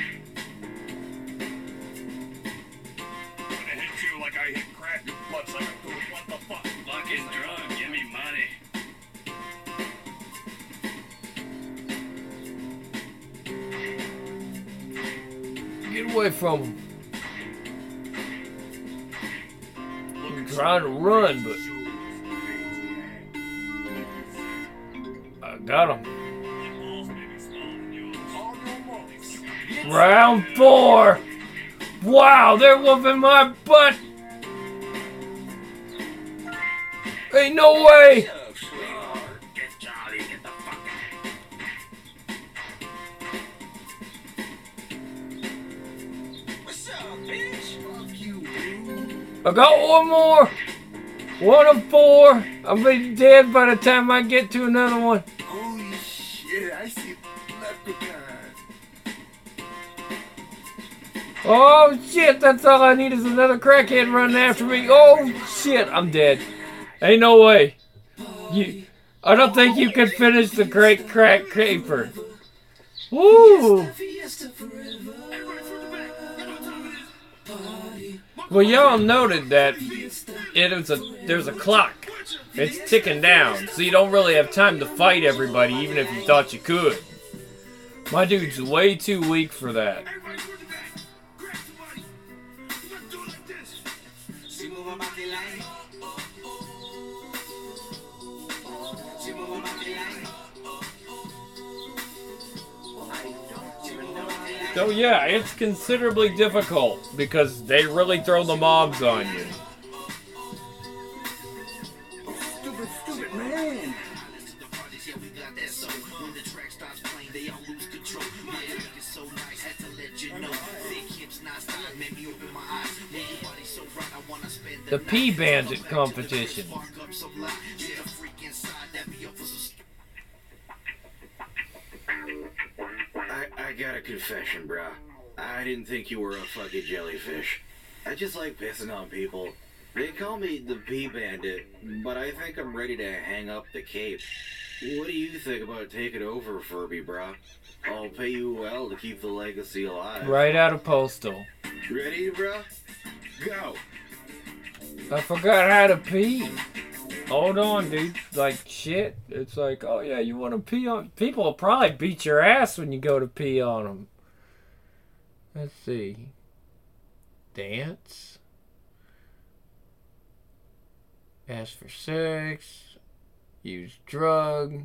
I'm gonna hit you like I hit crack, you bloodsucker. What the fuck? Fucking drunk, give me money. Get away from him. I'm trying to run, but... I got him. Round four. Wow, they're whooping my butt. Ain't no way. Get Charlie, get the fuck What's up, bitch? Fuck you, dude. I got one more. One of four. I'll be dead by the time I get to another one. Holy shit, I see leprechaun. Oh shit, that's all I need is another crackhead running after me. Oh shit, I'm dead. Ain't no way. You, I don't think you can finish the great crack caper. Woo! Well, y'all noted that it is a there's a clock. It's ticking down, so you don't really have time to fight everybody, even if you thought you could. My dude's way too weak for that. So yeah, it's considerably difficult because they really throw the mobs on you. Stupid, stupid man. The Pea Bandit competition. I, I got a confession, bro. I didn't think you were a fucking jellyfish. I just like pissing on people. They call me the Pea Bandit, but I think I'm ready to hang up the cape. What do you think about taking over for me, bro? I'll pay you well to keep the legacy alive. Right out of Postal. Ready, bro? Go! I forgot how to pee. Hold on, dude. Like, shit. It's like, oh yeah, you want to pee on... People will probably beat your ass when you go to pee on them. Let's see. Dance. Ask for sex. Use drug.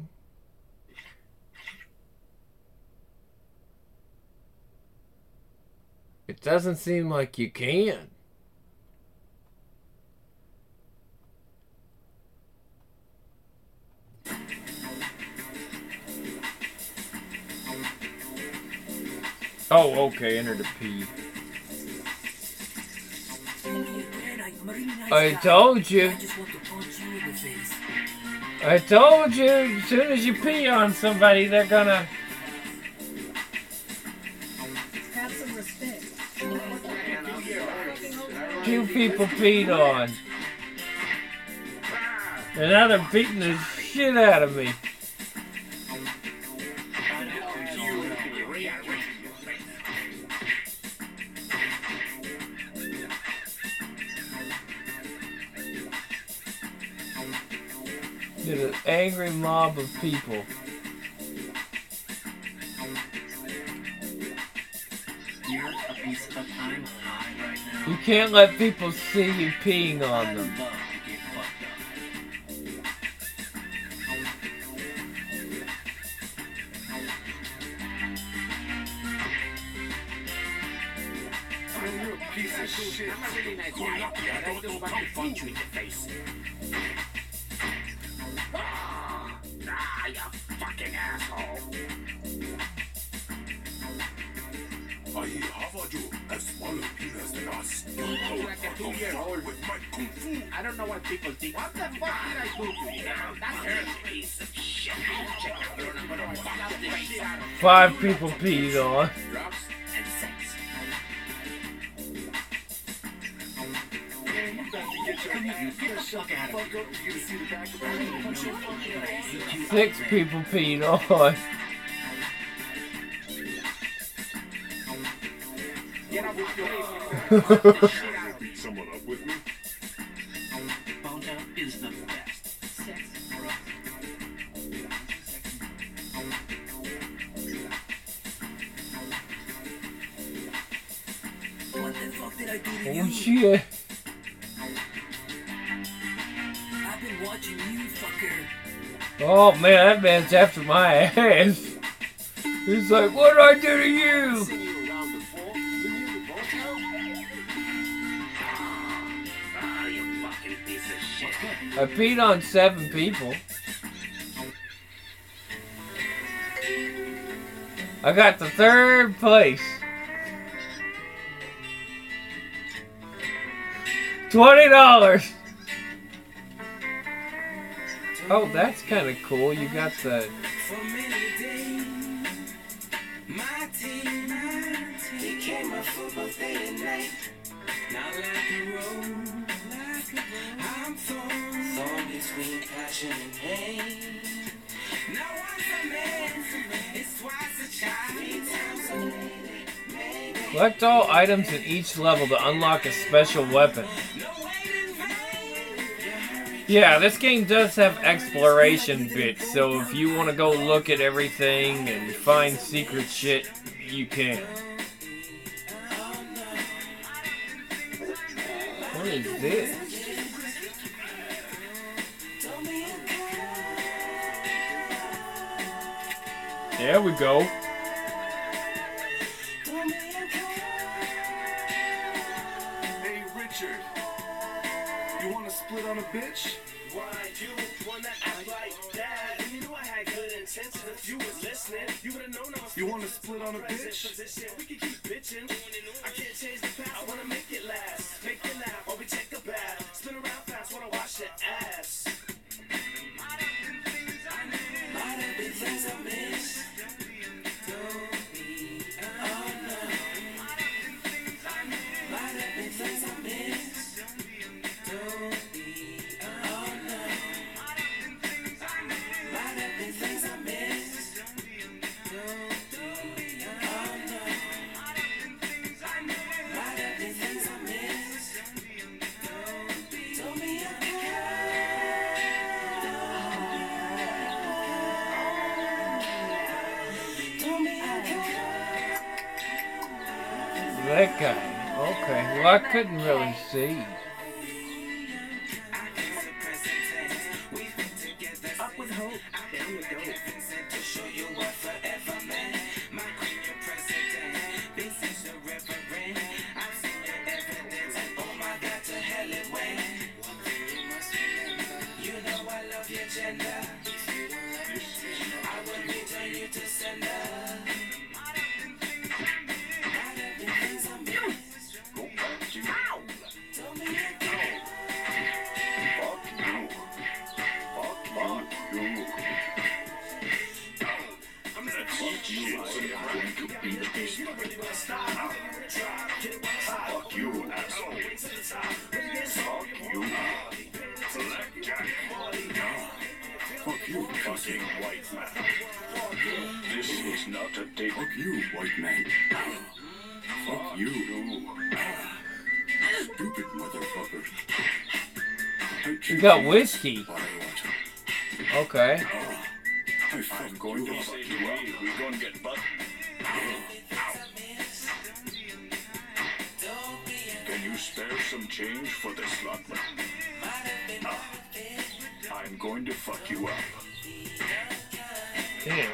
It doesn't seem like you can. Oh, okay, enter the P. I told you. I told you, as soon as you pee on somebody, they're gonna... Have some respect. Two people peed on. And now they're beating the shit out of me. There's an angry mob of people. You're a piece of time high right now. You can't let people see you peeing on them. Love to get fucked Man, you're a piece of shit. I'm a really nice guy. I don't do about to punch you in the face. Ah, ah, you fucking asshole. I have offered you a smaller penis than us. Like a two-year-old. With my kung fu. I don't know what people think. What the fuck did I do to you? That hurts. Piece of shit. Check out your number. I'm gonna fuck this shit out of you. Five people peed on. Drugs and sex. Six people peed on. Beat someone up with me? Bone Town is the best. Sex. What the fuck did I do to Oh you? shit. I've been watching you, fucker. Oh man, that man's after my ass. He's like, what did I do to you? Ah, you fucking piece of shit. I peed on seven people. I got the third place. Twenty dollars. Oh, that's kind of cool. You got the. For many days, my team, my team became a football day and night. Now like a rose, like a rose, I'm thorn, thorn between passion and pain. Now once a man, it's twice a child, three times a lady, maybe. Collect all items in each level to unlock a special weapon. Yeah, this game does have exploration bits, so if you want to go look at everything and find secret shit, you can. What is this? There we go. Hey, Richard. You wanna split on a bitch? Why you wanna act like that? You knew I had good intentions. If you was listening, you would've known I was. You wanna split on a bitch? Position. We can keep bitching. I can't change the past. I wanna make it last. Make you laugh, or we take a bath. Spin around fast, wanna wash your ass. Might have been things I missed. Don't be, oh no. Might have been things I missed. Might have been things I missed. Don't be, oh no. Might have been things I missed. Might have been things I missed. Don't be, oh no. Might have been things I missed. Might have been things I missed. Don't be, don't be That guy. Okay. Well, I couldn't really see. Up with hope, down with dope. To show you what forever man. My queen, your president. Been since the reverend. I've seen your evidence. And oh my God, to hell it went. One thing you must remember. You know I love your gender. I would return you to sender. Fuck you, asshole. Fuck you. Blackjack. Fuck you, fucking white man. This is not a date. Fuck you, white man. Fuck you. Stupid motherfucker. You got whiskey. Okay. I'm going to fuck you up. We're going to get butt. Can you spare some change for this slotman? Ah, I'm going to fuck you up. Damn.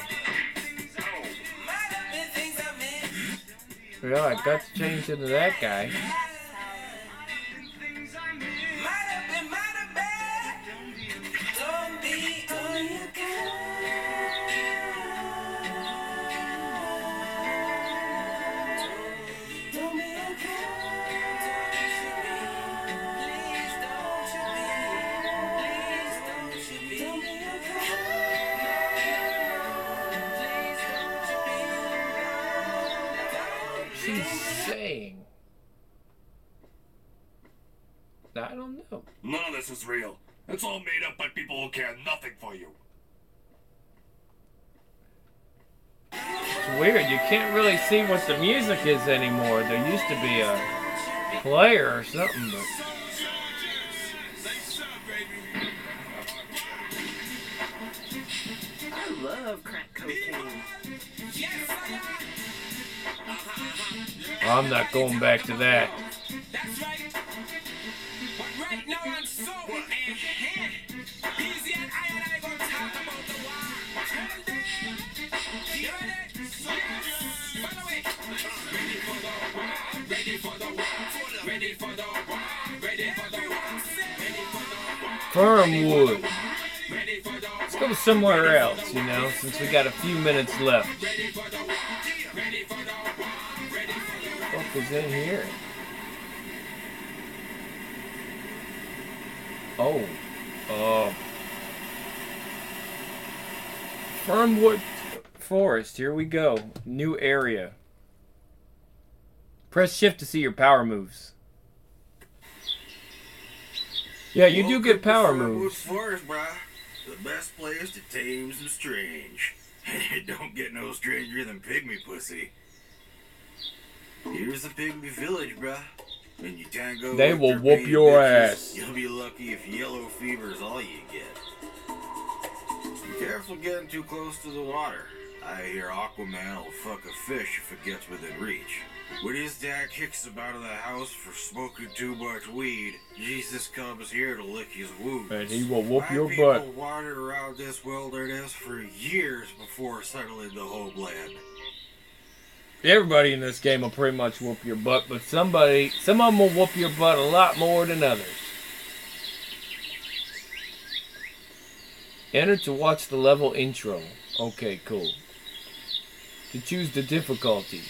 Well, I got to change into that guy. is he saying? I don't know. None of this is real. It's all made up by people who care nothing for you. It's weird. You can't really see what the music is anymore. There used to be a player or something, but... I love crack cocaine. I'm not going back to that. That's right. But right now I'm sober and hand. Easy and I and I gonna talk about the war. Tell them. You ready? Yes. Follow it. Ready for the war. Ready for the war. Ready for the war. Ready for the war. Ready for the war. Firmwood. Let's go somewhere else, you know, since we got a few minutes left. What is in here? Oh. Oh. Firmwood Forest. Here we go. New area. Press shift to see your power moves. Yeah, you do get power moves. Forest, bruh. The best place to tame some strange. And it don't get no stranger than pygmy pussy. Here's the pygmy village, bruh. When you tango They with will their whoop baby your bitches, ass. You'll be lucky if yellow fever is all you get. Be careful getting too close to the water. I hear Aquaman will fuck a fish if it gets within reach. When his dad kicks him out of the house for smoking too much weed, Jesus comes here to lick his wounds. And he will whoop My your people butt. wandered around this wilderness for years before settling the homeland. Everybody in this game will pretty much whoop your butt, but somebody, some of them will whoop your butt a lot more than others. Enter to watch the level intro. Okay, cool. To choose the difficulty.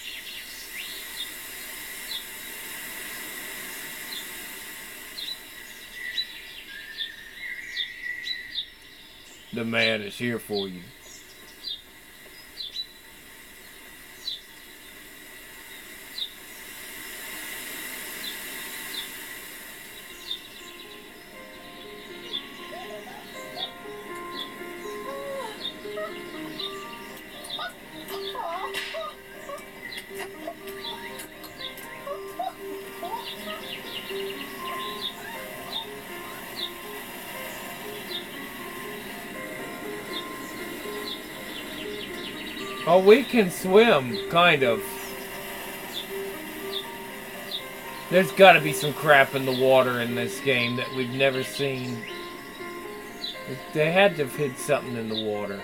The man is here for you. Oh, we can swim, kind of. There's gotta be some crap in the water in this game that we've never seen. They had to have hid something in the water.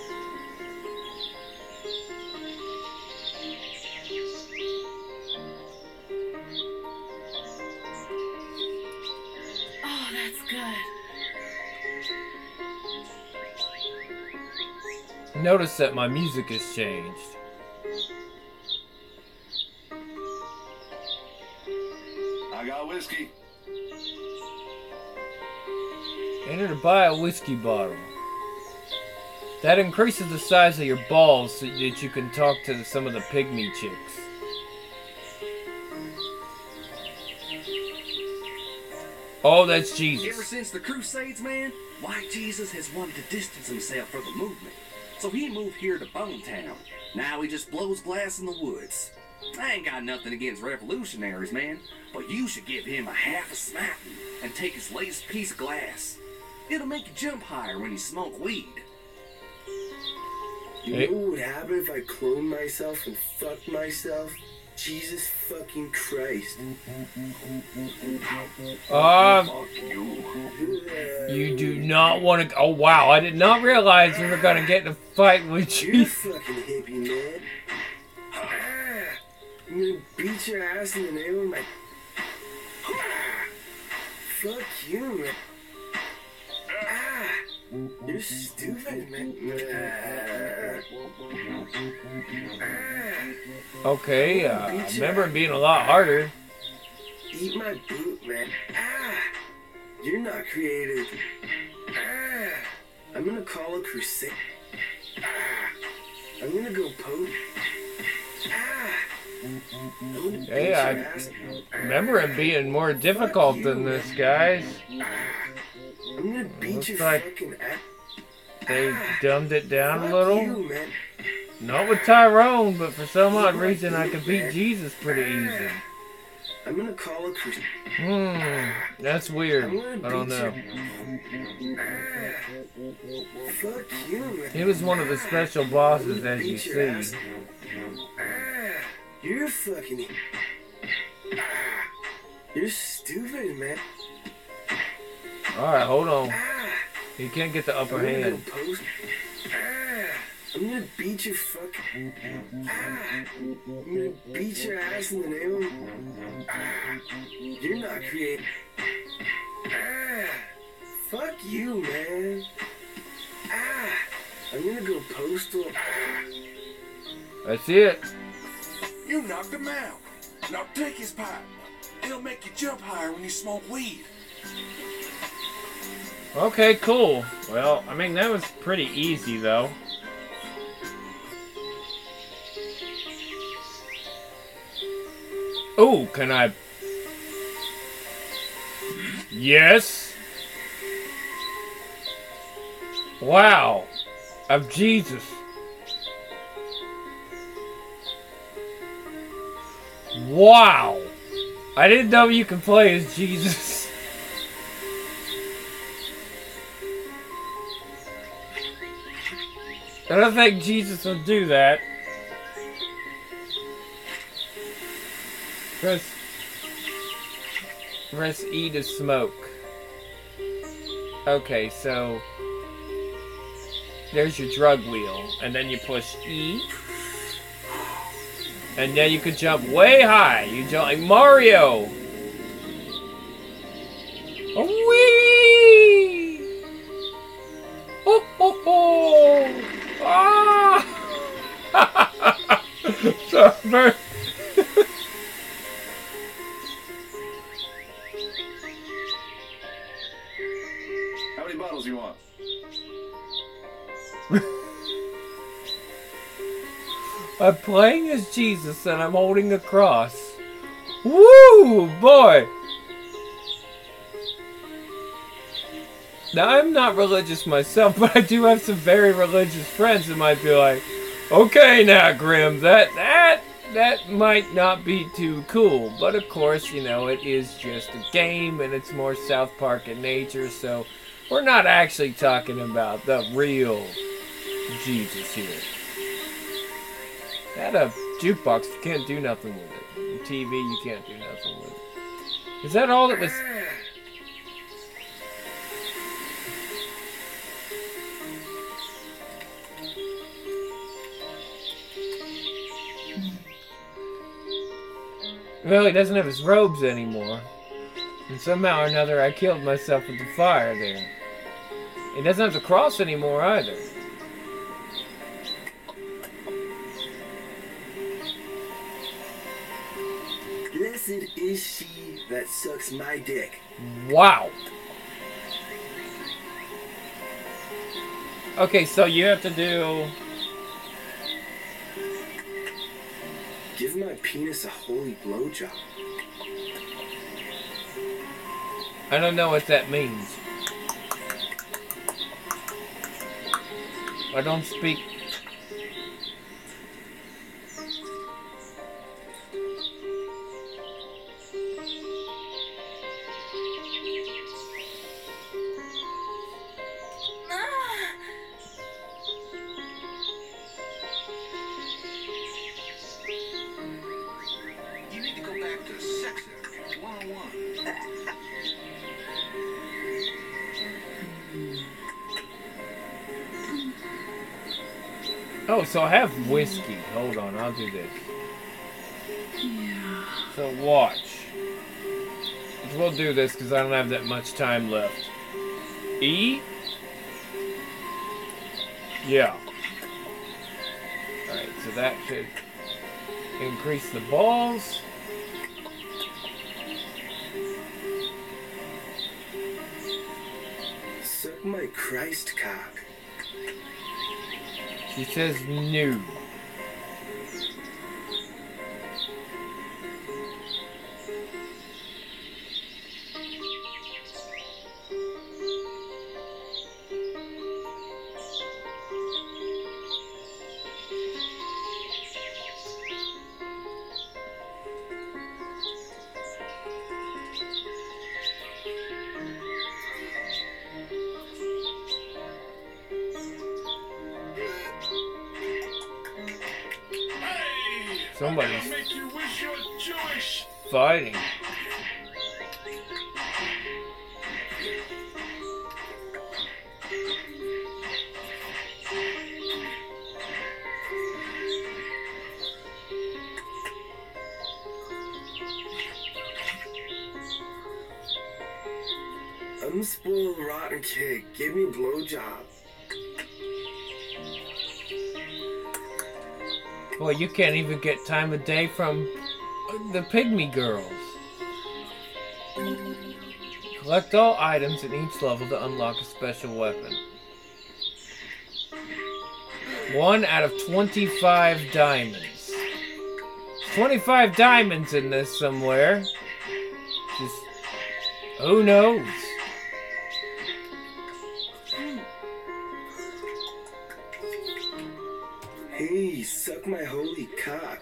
Oh, that's good. Notice that my music has changed. I got whiskey. Enter to buy a whiskey bottle. That increases the size of your balls so that you can talk to some of the pygmy chicks. Oh, that's Jesus. Ever since the Crusades, man, White Jesus has wanted to distance himself from the movement. So he moved here to Bone Town. Now he just blows glass in the woods. I ain't got nothing against revolutionaries, man, but you should give him a half a smacking and take his latest piece of glass. It'll make you jump higher when you smoke weed. You Hey. know what would happen if I cloned myself and fucked myself? Jesus fucking Christ. Um, you do not want to. Oh wow! I did not realize we were gonna get in a fight with You're a you. fucking hippie, man. Ah, I'm gonna beat your ass in the name of my... Ah, fuck you, man. Ah, you're stupid, man. Ah. Okay, uh, I remember it being a lot harder. Eat my boot, man. Ah, you're not creative. Ah, I'm gonna call a crusade. Ah, I'm gonna go poke. Ah, Hey, I remember it being more difficult than this, guys. I'm gonna beat Looks your like fucking ass. they dumbed it down a Fuck little. you, man. Not with Tyrone, but for some odd reason I could beat Jesus pretty easy. I'm gonna call a Christian. Hmm, that's weird. I'm gonna I don't beat know. you. Fuck you, man. He was one of the special bosses, as you Beat your ass. see. Ah, You're fucking. Ah, You're stupid, man. Alright, hold on. He can't get the upper I'm gonna hand. go post. Ah, I'm gonna beat your fucking. Ah, I'm gonna beat your ass in the name of. Ah, You're not creative. Ah, Fuck you, man. Ah, I'm gonna go postal. Ah. That's it. You knocked him out. Now take his pipe. It'll make you jump higher when you smoke weed. Okay, cool. Well, I mean, that was pretty easy, though. Oh, can I... Yes? Wow. Of Jesus. Wow. I didn't know you could play as Jesus. I don't think Jesus would do that. Press... Press E to smoke. Okay, so... There's your drug wheel. And then you push E. And then you can jump way high. You jump like Mario. Oh, wee! Oh, oh, oh! Ah! Sorry. How many bottles you want? I'm playing as Jesus and I'm holding a cross. Woo, boy! Now, I'm not religious myself, but I do have some very religious friends that might be like, okay now, Grim, that, that, that might not be too cool. But of course, you know, it is just a game and it's more South Park in nature, so we're not actually talking about the real Jesus here. That a jukebox, you can't do nothing with it. T V, you can't do nothing with it. Is that all that was... Well, he doesn't have his robes anymore. And somehow or another I killed myself with the fire there. He doesn't have the cross anymore either. Blessed is she that sucks my dick. Wow. Okay, so you have to do... Give my penis a holy blowjob. I don't know what that means. I don't speak... You need to go back to sex ed, one-on-one. Oh, so I have whiskey. Hold on, I'll do this. Yeah. So watch. We'll do this because I don't have that much time left. E? Yeah. Alright, so that should increase the balls. Suck my Christ cock. She says new. Somebody's Make you wish you were Jewish. fighting. Unspoiled rotten kid, give me blowjob. Well, you can't even get time of day from the Pygmy Girls. Collect all items in each level to unlock a special weapon. One out of twenty-five diamonds. twenty-five diamonds in this somewhere. Just, who knows? Hey, suck my holy cock.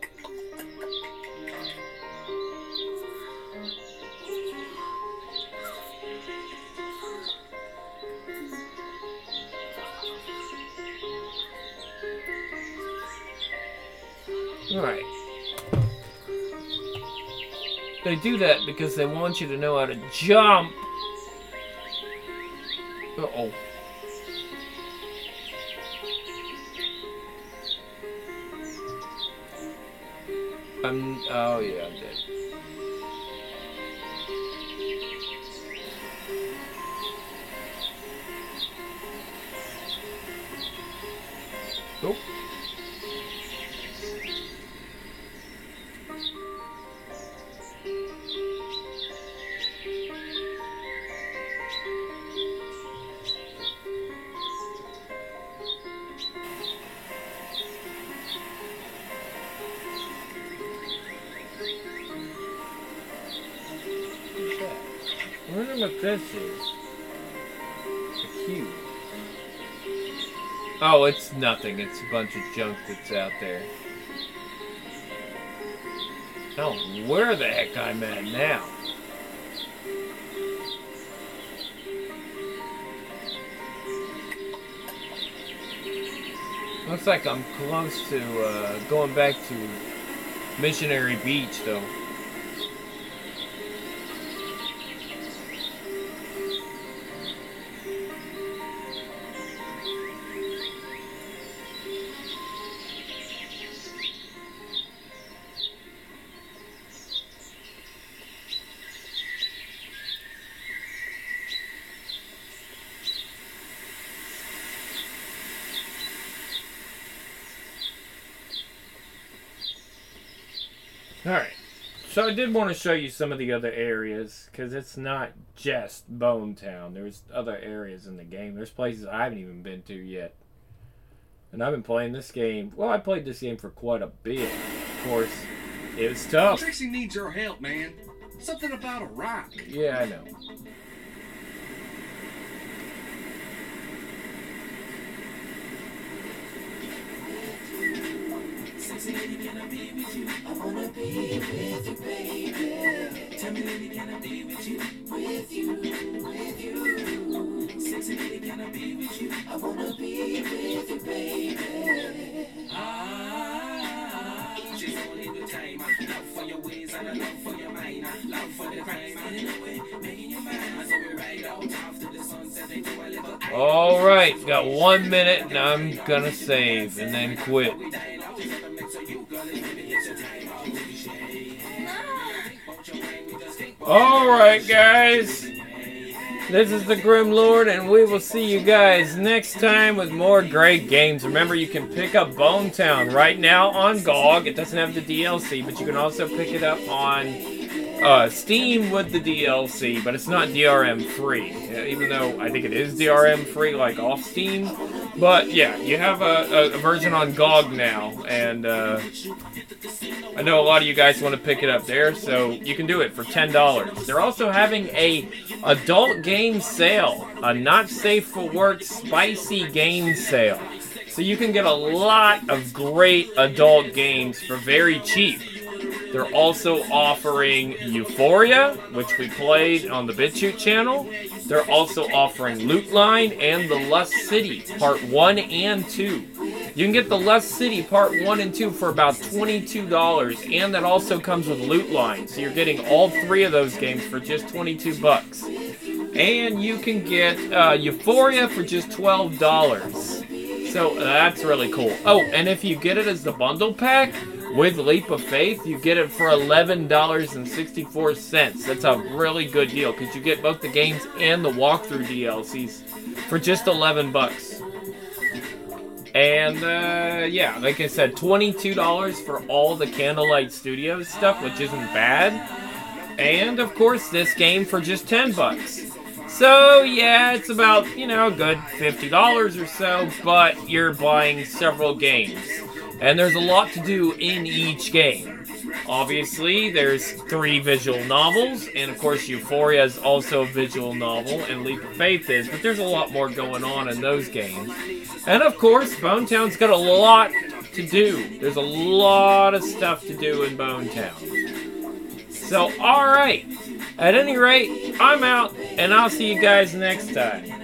Alright. They do that because they want you to know how to jump. Uh-oh. I'm, oh yeah, I'm dead. Oh. I wonder what this is. A cube. Oh, it's nothing. It's a bunch of junk that's out there. Oh, where the heck I'm at now? Looks like I'm close to uh, going back to Missionary Beach, though. Alright, so I did want to show you some of the other areas, because it's not just Bone Town. There's other areas in the game. There's places I haven't even been to yet. And I've been playing this game, well, I played this game for quite a bit. Of course, it was tough. Trixie needs your help, man. Something about a rock. Yeah, I know. Sexy lady, can I be with you? I wanna be with you, baby. Tell me, lady, can I be with you? With you, with you. Sexy lady, can I be with you? I wanna be with you, baby. Ah, she's only the time. Love for your ways and a love for your mind. Love for the crime and in a way, making you mine. So we ride out after the sunset. They do a little. Alright, got one minute and I'm gonna save and then quit. Alright guys, this is the Grim Lord and we will see you guys next time with more great games. Remember, you can pick up Bone Town right now on G O G. It doesn't have the D L C, but you can also pick it up on uh, Steam with the D L C, but it's not D R M free, even though I think it is D R M free, like off Steam. But yeah, you have a, a, a version on G O G now, and uh, I know a lot of you guys want to pick it up there, so you can do it for ten dollars. They're also having a adult game sale, a not safe for work spicy game sale. So you can get a lot of great adult games for very cheap. They're also offering Euphoria, which we played on the BitChute channel. They're also offering Loot Line and The Lust City, Part one and two. You can get the Lust City Part one and two for about twenty-two dollars, and that also comes with Loot Line. So you're getting all three of those games for just twenty-two bucks. And you can get uh, Euphoria for just twelve dollars. So that's really cool. Oh, and if you get it as the bundle pack with Leap of Faith, you get it for eleven dollars and sixty-four cents. That's a really good deal because you get both the games and the walkthrough D L Cs for just eleven bucks. And, uh, yeah, like I said, twenty-two dollars for all the Candlelight Studios stuff, which isn't bad. And, of course, this game for just ten bucks. So, yeah, it's about, you know, a good fifty dollars or so, but you're buying several games. And there's a lot to do in each game. Obviously, there's three visual novels, and of course Euphoria is also a visual novel, and Leap of Faith is, but there's a lot more going on in those games. And of course, Bone Town's got a lot to do. There's a lot of stuff to do in Bone Town. So, alright. At any rate, I'm out, and I'll see you guys next time.